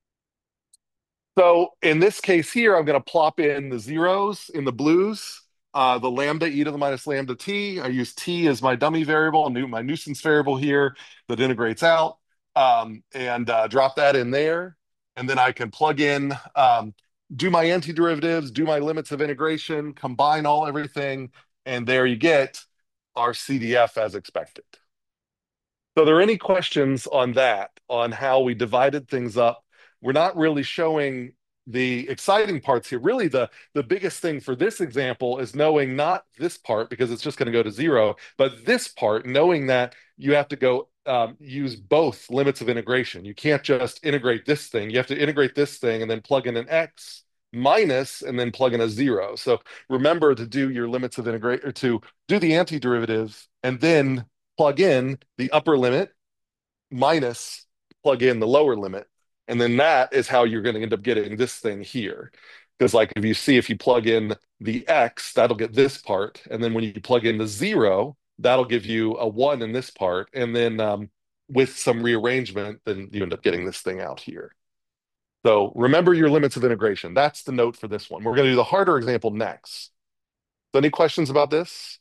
Speaker 1: So in this case here, I'm going to plop in the zeros in the blues. uh, the lambda e to the minus lambda t. I use t as my dummy variable, my nuisance variable here that integrates out, um, and uh, drop that in there. And then I can plug in, um, do my antiderivatives, do my limits of integration, combine all everything, and there you get our C D F as expected. So, are there any questions on that, on how we divided things up? We're not really showing the exciting parts here. Really, the, the biggest thing for this example is knowing not this part, because it's just going to go to zero, but this part, knowing that you have to go um, use both limits of integration. You can't just integrate this thing. You have to integrate this thing and then plug in an x minus and then plug in a zero. So remember to do your limits of integration, or to do the antiderivative and then plug in the upper limit minus plug in the lower limit. And then that is how you're going to end up getting this thing here. Because like if you see, if you plug in the x, that'll get this part. And then when you plug in the zero, that'll give you a one in this part. And then um, with some rearrangement, then you end up getting this thing out here. So remember your limits of integration. That's the note for this one. We're going to do the harder example next. So any questions about this?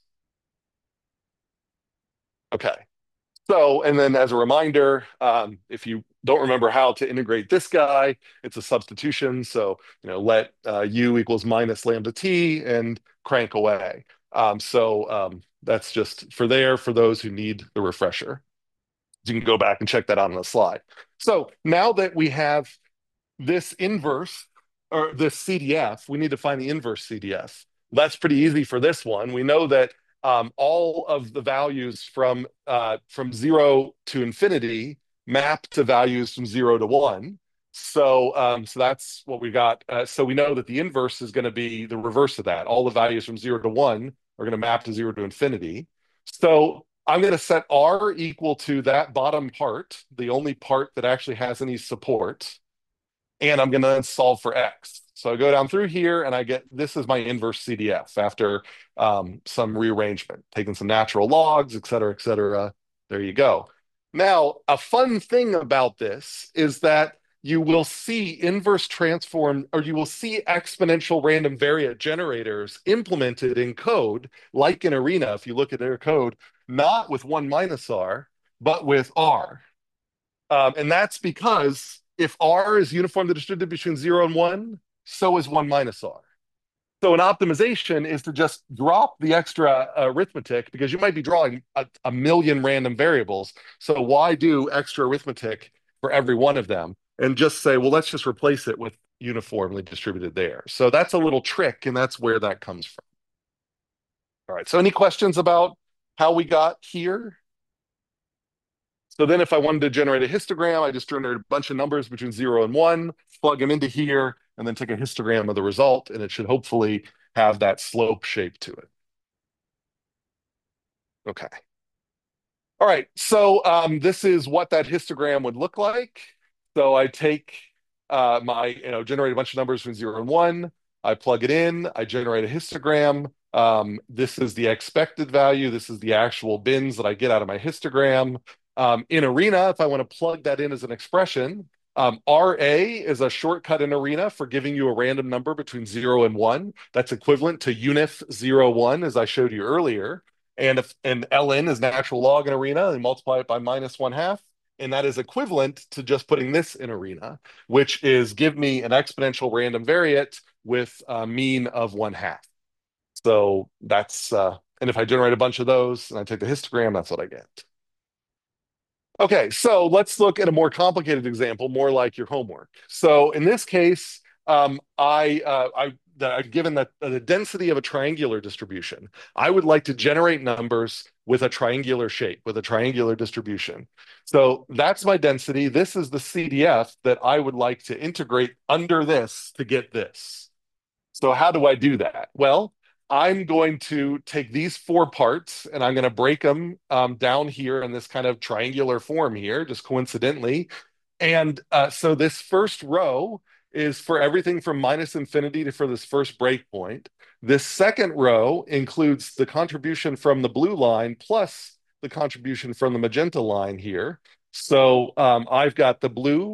Speaker 1: Okay. So, and then as a reminder, um, if you don't remember how to integrate this guy, it's a substitution. So, you know, let uh, u equals minus lambda t and crank away. Um, so um, that's just for there for those who need the refresher. You can go back and check that out on the slide. So now that we have this inverse or this C D F, we need to find the inverse C D F. That's pretty easy for this one. We know that um, all of the values from uh, from zero to infinity map to values from zero to one. So um, so that's what we got. Uh, so we know that the inverse is going to be the reverse of that. All the values from zero to one are going to map to zero to infinity. So I'm going to set R equal to that bottom part, the only part that actually has any support. And I'm going to solve for x. So I go down through here and I get, this is my inverse C D F after um, some rearrangement, taking some natural logs, et cetera, et cetera. There you go. Now, a fun thing about this is that you will see inverse transform, or you will see exponential random variate generators implemented in code, like in Arena, if you look at their code, not with one minus R, but with R. Um, and that's because if R is uniformly distributed between zero and one, so is one minus R. So an optimization is to just drop the extra arithmetic, because you might be drawing a, a million random variables. So why do extra arithmetic for every one of them? And just say, well, let's just replace it with uniformly distributed there. So that's a little trick, and that's where that comes from. All right, so any questions about how we got here? So then if I wanted to generate a histogram, I just generate a bunch of numbers between zero and one, plug them into here, and then take a histogram of the result, and it should hopefully have that slope shape to it. Okay. All right, so um, this is what that histogram would look like. So I take uh, my, you know, generate a bunch of numbers from zero and one, I plug it in, I generate a histogram. Um, this is the expected value. This is the actual bins that I get out of my histogram. Um, in Arena, if I want to plug that in as an expression, um, R A is a shortcut in Arena for giving you a random number between zero and one. That's equivalent to unif zero one, as I showed you earlier. And if and ln is natural log in Arena, and multiply it by minus one half. And that is equivalent to just putting this in Arena, which is give me an exponential random variate with a mean of one half. So that's, uh, and if I generate a bunch of those and I take the histogram, that's what I get. Okay, so let's look at a more complicated example, more like your homework. So in this case, um, I, uh, I, that given that the density of a triangular distribution, I would like to generate numbers with a triangular shape, with a triangular distribution. So that's my density. This is the C D F that I would like to integrate under this to get this. So how do I do that? Well, I'm going to take these four parts and I'm going to break them um, down here in this kind of triangular form here, just coincidentally. And uh, so this first row is for everything from minus infinity to for this first breakpoint. This second row includes the contribution from the blue line plus the contribution from the magenta line here. So um, I've got the blue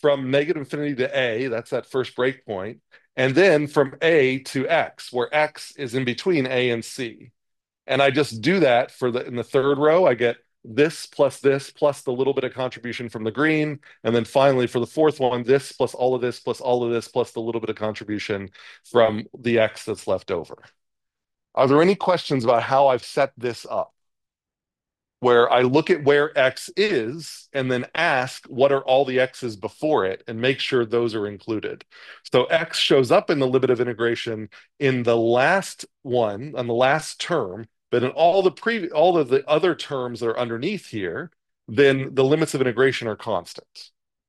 Speaker 1: from negative infinity to a, that's that first breakpoint, and then from a to x, where x is in between a and c. And I just do that for the in the third row, I get this plus this plus the little bit of contribution from the green. And then finally for the fourth one, this plus all of this plus all of this plus the little bit of contribution from the x that's left over. Are there any questions about how I've set this up? Where I look at where X is and then ask what are all the X's before it and make sure those are included. So X shows up in the limit of integration in the last one, on the last term, but in all the pre all of the other terms that are underneath here, then the limits of integration are constant.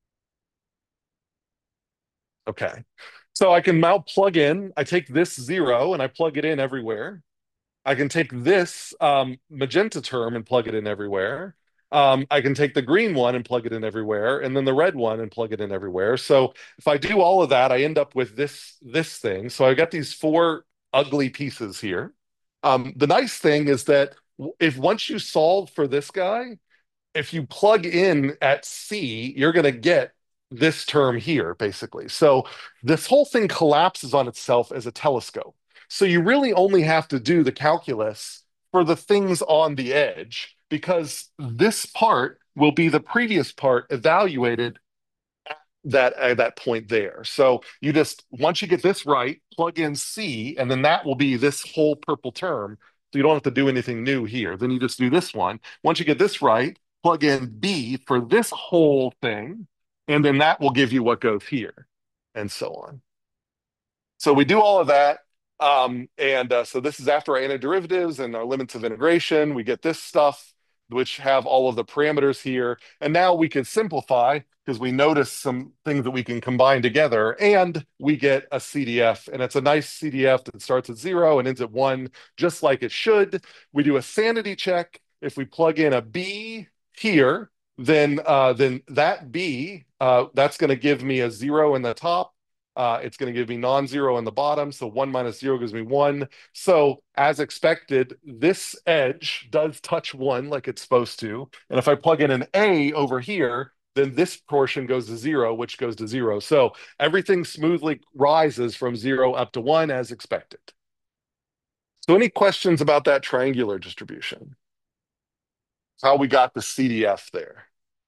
Speaker 1: Okay. So I can now plug in, I take this zero and I plug it in everywhere. I can take this um, magenta term and plug it in everywhere. Um, I can take the green one and plug it in everywhere, and then the red one and plug it in everywhere. So if I do all of that, I end up with this this thing. So I've got these four ugly pieces here. Um, the nice thing is that if once you solve for this guy, if you plug in at C, you're going to get this term here, basically. So this whole thing collapses on itself as a telescope. So you really only have to do the calculus for the things on the edge, because this part will be the previous part evaluated at that, at that point there. So you just, once you get this right, plug in C, and then that will be this whole purple term. So you don't have to do anything new here. Then you just do this one. Once you get this right, plug in B for this whole thing, and then that will give you what goes here, and so on. So we do all of that. Um, and uh, so this is after our antiderivatives and our limits of integration. We get this stuff, which have all of the parameters here. And now we can simplify because we notice some things that we can combine together, and we get a C D F. And it's a nice C D F that starts at zero and ends at one, just like it should. We do a sanity check. If we plug in a B here, then uh, then that B, uh, that's going to give me a zero in the top. Uh, it's going to give me non-zero in the bottom. So one minus zero gives me one. So as expected, this edge does touch one like it's supposed to. And if I plug in an A over here, then this portion goes to zero, which goes to zero. So everything smoothly rises from zero up to one as expected. So any questions about that triangular distribution? How we got the C D F there?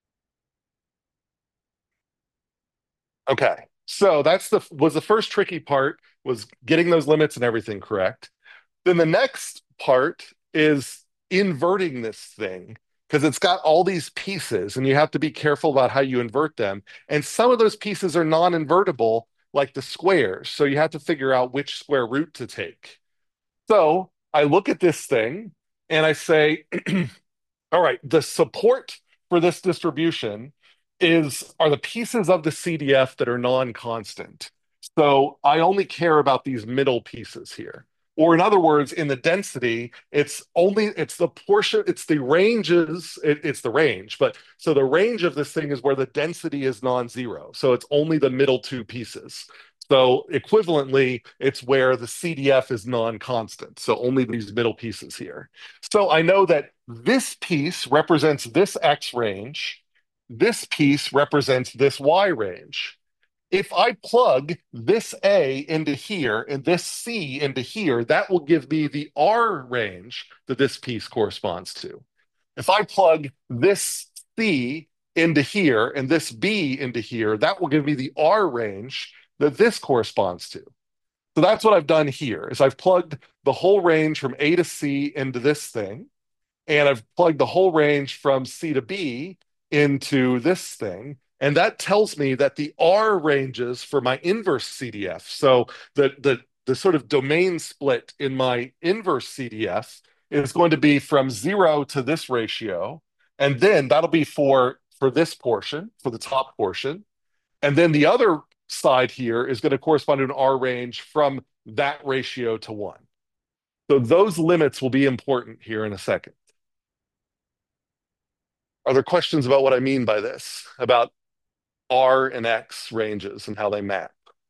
Speaker 1: Okay. So that's the was the first tricky part, was getting those limits and everything correct. Then the next part is inverting this thing, because it's got all these pieces and you have to be careful about how you invert them. And some of those pieces are non-invertible, like the squares. So you have to figure out which square root to take. So I look at this thing and I say, all right, the support for this distribution is are the pieces of the C D F that are non-constant. So I only care about these middle pieces here. Or in other words, in the density, it's only it's the portion, it's the ranges, it, it's the range. But so the range of this thing is where the density is non-zero. So it's only the middle two pieces. So equivalently, it's where the C D F is non-constant. So only these middle pieces here. So I know that this piece represents this X range. This piece represents this Y range. If I plug this A into here and this C into here, that will give me the R range that this piece corresponds to. If I plug this C into here and this B into here, that will give me the R range that this corresponds to. So that's what I've done here, is I've plugged the whole range from A to C into this thing, and I've plugged the whole range from C to B into this thing. And that tells me that the R ranges for my inverse C D F. So the, the, the sort of domain split in my inverse C D F is going to be from zero to this ratio. And then that'll be for, for this portion, for the top portion. And then the other side here is going to correspond to an R range from that ratio to one. So those limits will be important here in a second. Are there questions about what I mean by this, about R and X ranges and how they map?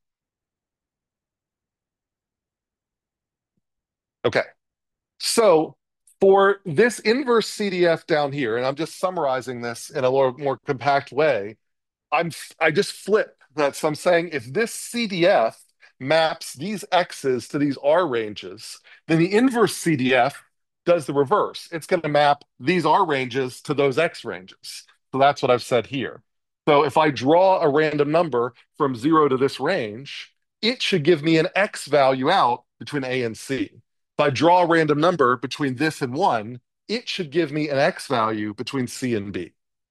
Speaker 1: Okay. So for this inverse C D F down here, and I'm just summarizing this in a more compact way, I'm I just flip that. So I'm saying if this C D F maps these X's to these R ranges, then the inverse C D F does the reverse. It's going to map these R ranges to those X ranges. So that's what I've said here. So if I draw a random number from zero to this range, it should give me an X value out between A and C. If I draw a random number between this and one, it should give me an X value between C and B.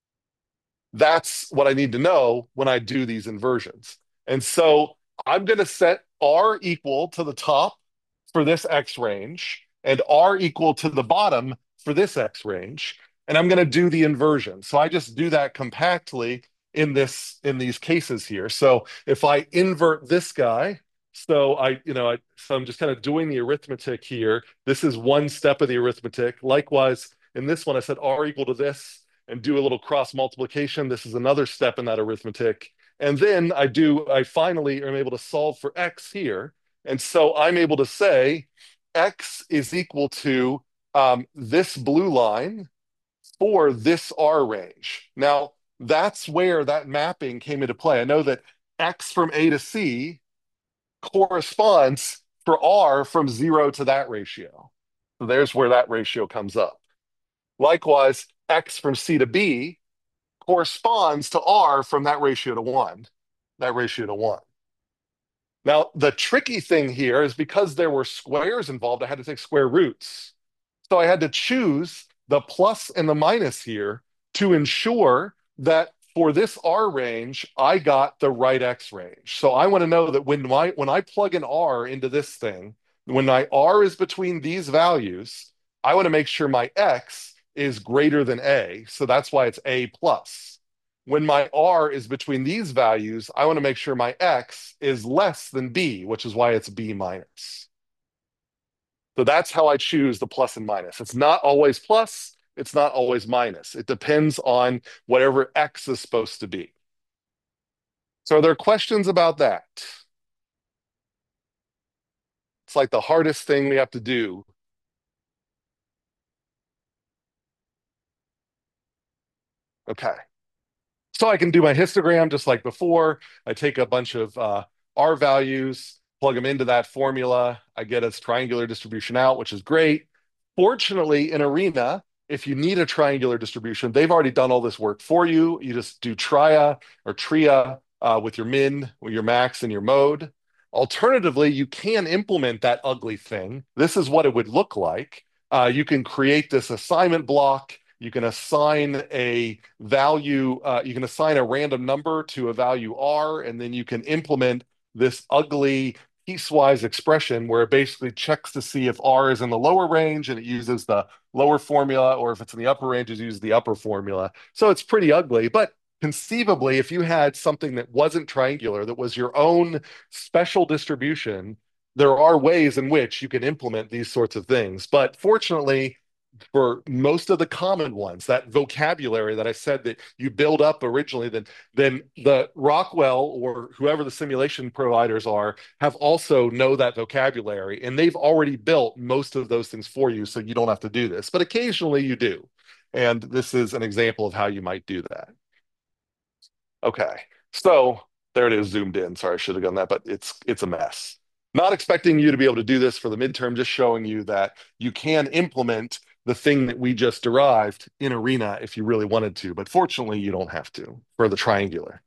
Speaker 1: That's what I need to know when I do these inversions. And so I'm going to set R equal to the top for this X range and R equal to the bottom for this X range. And I'm going to do the inversion. So I just do that compactly in this in these cases here. So if I invert this guy, so I, you know, I, so I'm just kind of doing the arithmetic here. This is one step of the arithmetic. Likewise, in this one, I said R equal to this and do a little cross multiplication. This is another step in that arithmetic. And then I do, I finally am able to solve for X here. And so I'm able to say X is equal to um, this blue line for this R range. Now, that's where that mapping came into play. I know that X from A to C corresponds for R from zero to that ratio. So there's where that ratio comes up. Likewise, X from C to B corresponds to R from that ratio to one, that ratio to one. Now, the tricky thing here is because there were squares involved, I had to take square roots. So I had to choose the plus and the minus here to ensure that for this R range, I got the right X range. So I want to know that when my when I plug an R into this thing, when my R is between these values, I want to make sure my X is greater than A. So that's why it's A plus. When my R is between these values, I want to make sure my X is less than B, which is why it's B minus. So that's how I choose the plus and minus. It's not always plus, it's not always minus. It depends on whatever X is supposed to be. So are there questions about that? It's like the hardest thing we have to do. Okay. So I can do my histogram just like before. I take a bunch of uh, R values, plug them into that formula. I get its triangular distribution out, which is great. Fortunately, in Arena, if you need a triangular distribution, they've already done all this work for you. You just do tria or tria uh, with your min, with your max, and your mode. Alternatively, you can implement that ugly thing. This is what it would look like. Uh, you can create this assignment block. You can assign a value, uh, you can assign a random number to a value R, and then you can implement this ugly piecewise expression where it basically checks to see if R is in the lower range and it uses the lower formula, or if it's in the upper range, it uses the upper formula. So it's pretty ugly. But conceivably, if you had something that wasn't triangular, that was your own special distribution, there are ways in which you can implement these sorts of things. But fortunately, for most of the common ones, that vocabulary that I said that you build up originally, then then the Rockwell or whoever the simulation providers are have also know that vocabulary, and they've already built most of those things for you, so you don't have to do this. But occasionally you do, and this is an example of how you might do that. Okay, so there it is zoomed in. Sorry, I should have done that, but it's it's a mess. Not expecting you to be able to do this for the midterm, just showing you that you can implement the thing that we just derived in Arena if you really wanted to, but fortunately you don't have to for the triangular.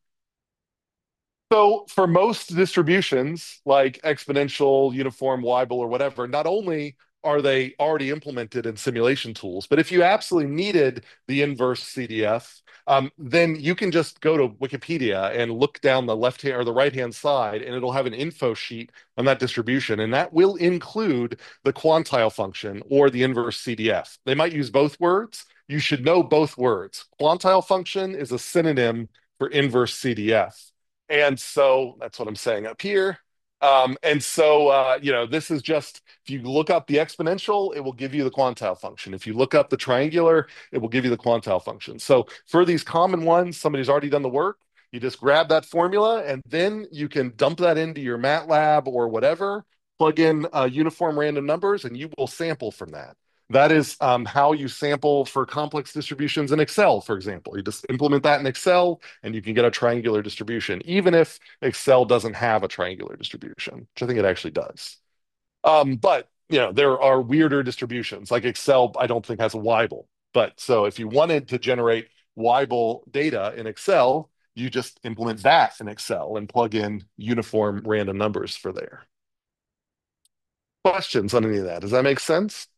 Speaker 1: So for most distributions, like exponential, uniform, Weibull, or whatever, not only are they already implemented in simulation tools, but if you absolutely needed the inverse C D F, um, then you can just go to Wikipedia and look down the left hand or the right hand side, and it'll have an info sheet on that distribution, and that will include the quantile function or the inverse C D F. They might use both words. You should know both words. Quantile function is a synonym for inverse C D F. And so that's what I'm saying up here. Um, and so, uh, you know, this is just, if you look up the exponential, it will give you the quantile function. If you look up the triangular, it will give you the quantile function. So for these common ones, somebody's already done the work. You just grab that formula and then you can dump that into your MATLAB or whatever, plug in uh, uniform random numbers, and you will sample from that. That is um, how you sample for complex distributions in Excel, for example. You just implement that in Excel and you can get a triangular distribution, even if Excel doesn't have a triangular distribution, which I think it actually does. Um, but you know, there are weirder distributions. Like Excel, I don't think has a Weibull. But so if you wanted to generate Weibull data in Excel, you just implement that in Excel and plug in uniform random numbers for there. Questions on any of that? Does that make sense?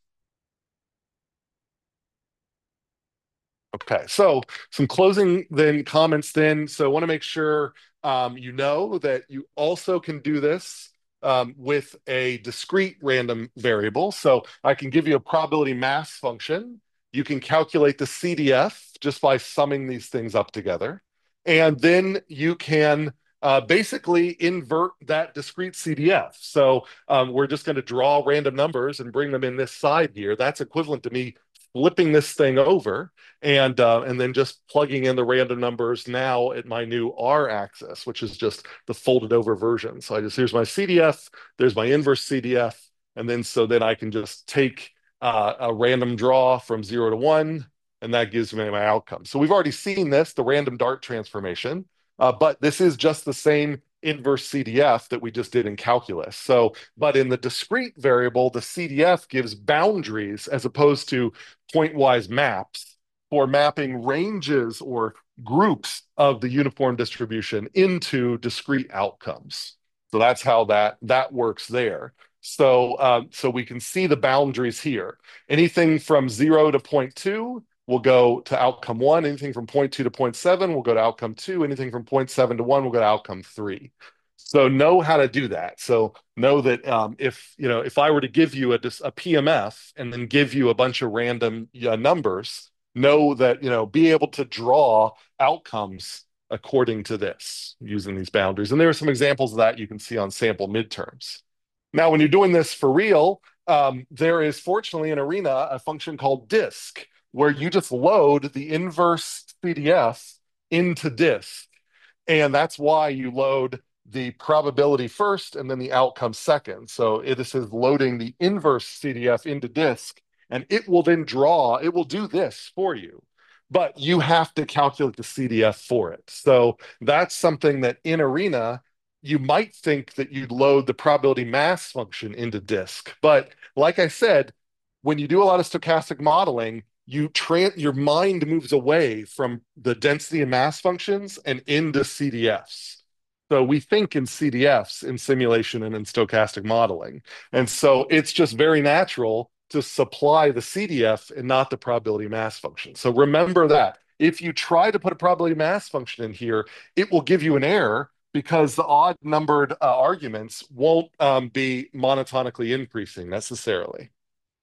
Speaker 1: Okay, so some closing then comments then. So I want to make sure um, you know that you also can do this um, with a discrete random variable. So I can give you a probability mass function. You can calculate the C D F just by summing these things up together. And then you can uh, basically invert that discrete C D F. So um, we're just going to draw random numbers and bring them in this side here. That's equivalent to me flipping this thing over and uh, and then just plugging in the random numbers now at my new R axis, which is just the folded over version. So I just here's my C D F, there's my inverse C D F, and then so then I can just take uh, a random draw from zero to one, and that gives me my outcome. So we've already seen this, the random dart transformation, uh, but this is just the same inverse C D F that we just did in calculus. So, but in the discrete variable, the C D F gives boundaries as opposed to pointwise maps for mapping ranges or groups of the uniform distribution into discrete outcomes. So that's how that that works there. So um, so we can see the boundaries here. Anything from zero to zero point two will go to outcome one. Anything from zero point two to zero point seven will go to outcome two. Anything from zero point seven to one will go to outcome three. So know how to do that. So know that um, if you know if I were to give you a, a P M F and then give you a bunch of random uh, numbers, know that you know be able to draw outcomes according to this using these boundaries. And there are some examples of that you can see on sample midterms. Now, when you're doing this for real, um, there is fortunately in Arena a function called disk where you just load the inverse C D F into disk. And that's why you load the probability first and then the outcome second. So it is loading the inverse C D F into disk, and it will then draw, it will do this for you. But you have to calculate the C D F for it. So that's something that in Arena, you might think that you'd load the probability mass function into disk. But like I said, when you do a lot of stochastic modeling, you tra- your mind moves away from the density and mass functions and into C D Fs. So we think in C D Fs in simulation and in stochastic modeling. And so it's just very natural to supply the C D F and not the probability mass function. So remember that. If you try to put a probability mass function in here, it will give you an error because the odd numbered uh, arguments won't um, be monotonically increasing necessarily.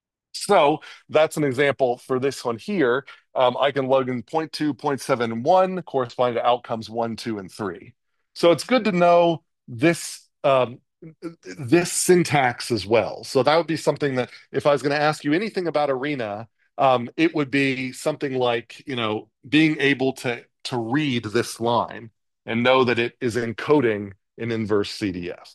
Speaker 1: So that's an example for this one here. Um, I can log in zero point two, zero point seven one corresponding to outcomes one, two, and three. So it's good to know this um, this syntax as well. So that would be something that if I was going to ask you anything about Arena, um, it would be something like, you know, being able to to read this line and know that it is encoding an inverse C D F.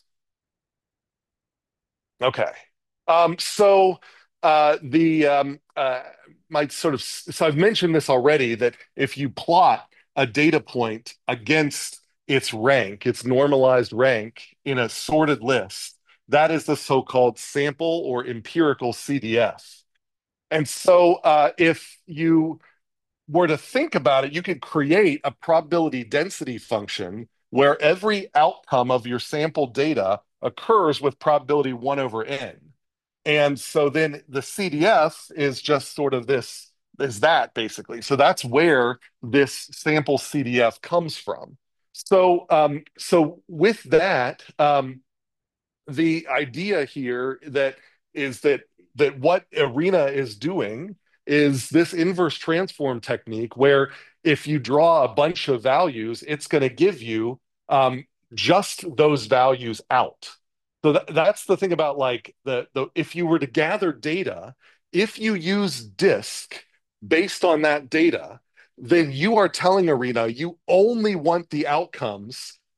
Speaker 1: Okay. Um, so uh, the um, uh, my sort of so I've mentioned this already that if you plot a data point against its rank, its normalized rank in a sorted list, that is the so-called sample or empirical C D F. And so uh, if you were to think about it, you could create a probability density function where every outcome of your sample data occurs with probability one over n. And so then the C D F is just sort of this, is that basically. So that's where this sample C D F comes from. So, um, so with that, um, the idea here that is that that what Arena is doing is this inverse transform technique where if you draw a bunch of values, it's going to give you um, just those values out. So th- that's the thing about like the, the if you were to gather data, if you use disk based on that data, then you are telling Arena you only want the outcomes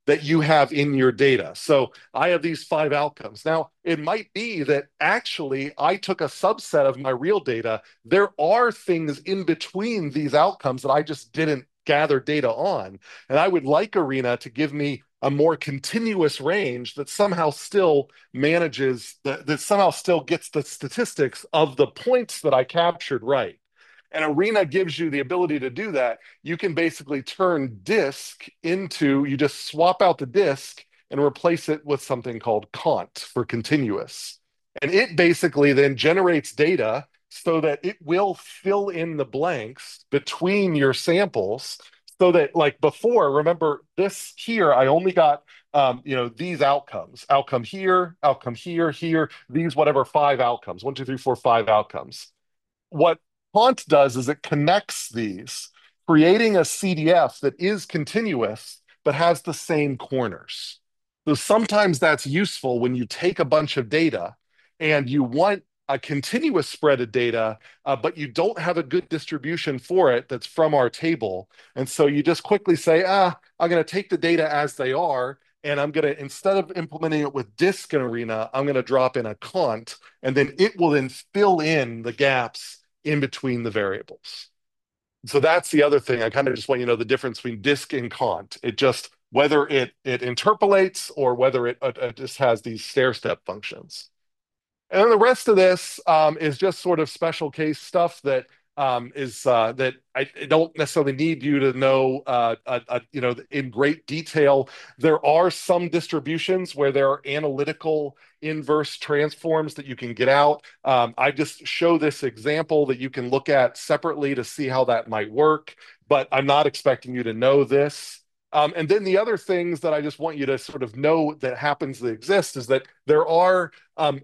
Speaker 1: that you have in your data. So I have these five outcomes. Now, it might be that actually I took a subset of my real data. There are things in between these outcomes that I just didn't gather data on. And I would like Arena to give me a more continuous range that somehow still manages, that, that somehow still gets the statistics of the points that I captured right. And Arena gives you the ability to do that. You can basically turn disk into, you just swap out the disk and replace it with something called cont for continuous. And it basically then generates data so that it will fill in the blanks between your samples so that like before, remember this here, I only got um, you know, these outcomes, outcome here, outcome here, here, these whatever five outcomes, one, two, three, four, five outcomes. What Haunt does is it connects these, creating a C D F that is continuous but has the same corners. So sometimes that's useful when you take a bunch of data and you want a continuous spread of data, uh, but you don't have a good distribution for it that's from our table. And so you just quickly say, ah, I'm going to take the data as they are. And I'm going to, instead of implementing it with disk and Arena, I'm going to drop in a cont, and then it will then fill in the gaps in between the variables. So that's the other thing. I kind of just want you to know the difference between disk and cont. It just, whether it it interpolates or whether it, it, it just has these stair step functions. And then the rest of this um, is just sort of special case stuff that um, is uh, that I, I don't necessarily need you to know, uh, uh, uh, you know, in great detail. There are some distributions where there are analytical inverse transforms that you can get out. Um, I just show this example that you can look at separately to see how that might work, but I'm not expecting you to know this. Um, and then the other things that I just want you to sort of know that happens that exist is that there are um,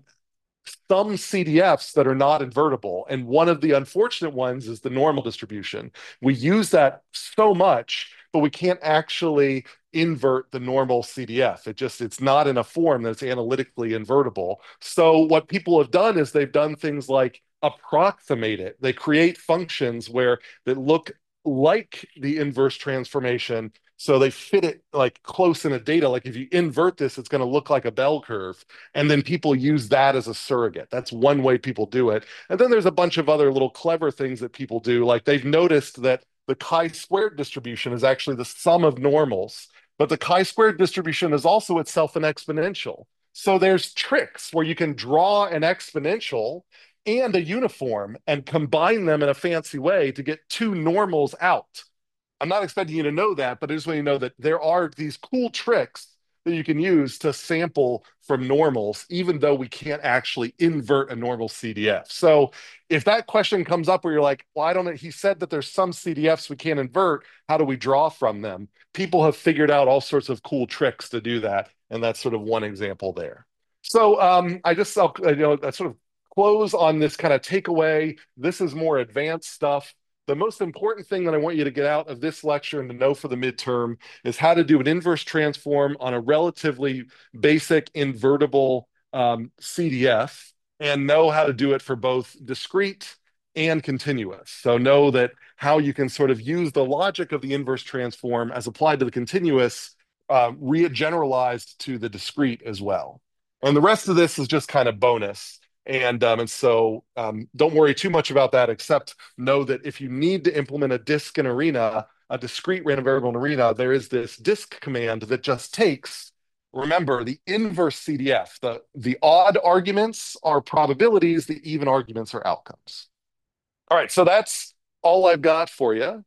Speaker 1: some C D Fs that are not invertible. And one of the unfortunate ones is the normal distribution. We use that so much, but we can't actually invert the normal C D F. It just, it's not in a form that's analytically invertible. So what people have done is they've done things like approximate it. They create functions where that look like the inverse transformation. So they fit it like close in a data. Like if you invert this, it's going to look like a bell curve. And then people use that as a surrogate. That's one way people do it. And then there's a bunch of other little clever things that people do. Like they've noticed that the chi-squared distribution is actually the sum of normals, but the chi-squared distribution is also itself an exponential. So there's tricks where you can draw an exponential and a uniform and combine them in a fancy way to get two normals out. I'm not expecting you to know that, but I just want you to know that there are these cool tricks that you can use to sample from normals, even though we can't actually invert a normal C D F. So if that question comes up where you're like, well, I don't know, he said that there's some C D Fs we can't invert, how do we draw from them? People have figured out all sorts of cool tricks to do that, and that's sort of one example there. So um, I just, I'll, you know, I sort of close on this kind of takeaway. This is more advanced stuff. The most important thing that I want you to get out of this lecture and to know for the midterm is how to do an inverse transform on a relatively basic invertible um, C D F and know how to do it for both discrete and continuous. So know that how you can sort of use the logic of the inverse transform as applied to the continuous, uh, re-generalized to the discrete as well. And the rest of this is just kind of bonus. And um, and so um, don't worry too much about that, except know that if you need to implement a disk in Arena, a discrete random variable in Arena, there is this disk command that just takes, remember, the inverse C D F. The, the odd arguments are probabilities, the even arguments are outcomes. All right, so that's all I've got for you.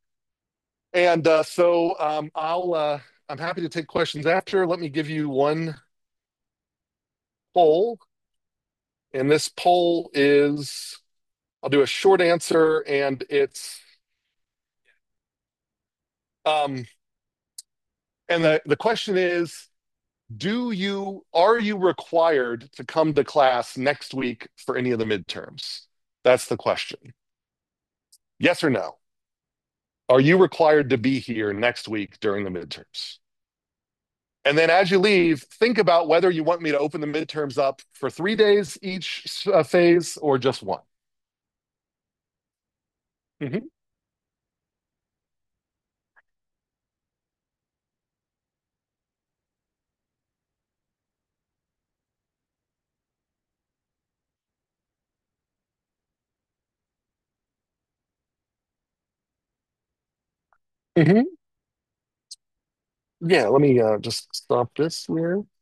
Speaker 1: And uh, so um, I'll uh, I'm happy to take questions after. Let me give you one poll. And this poll is, I'll do a short answer, and it's um, and the, the question is, do you are you required to come to class next week for any of the midterms? That's the question. Yes or no? Are you required to be here next week during the midterms? And then as you leave, think about whether you want me to open the midterms up for three days each uh, phase or just one. Mhm. Hmm. Yeah, let me uh, just stop this here.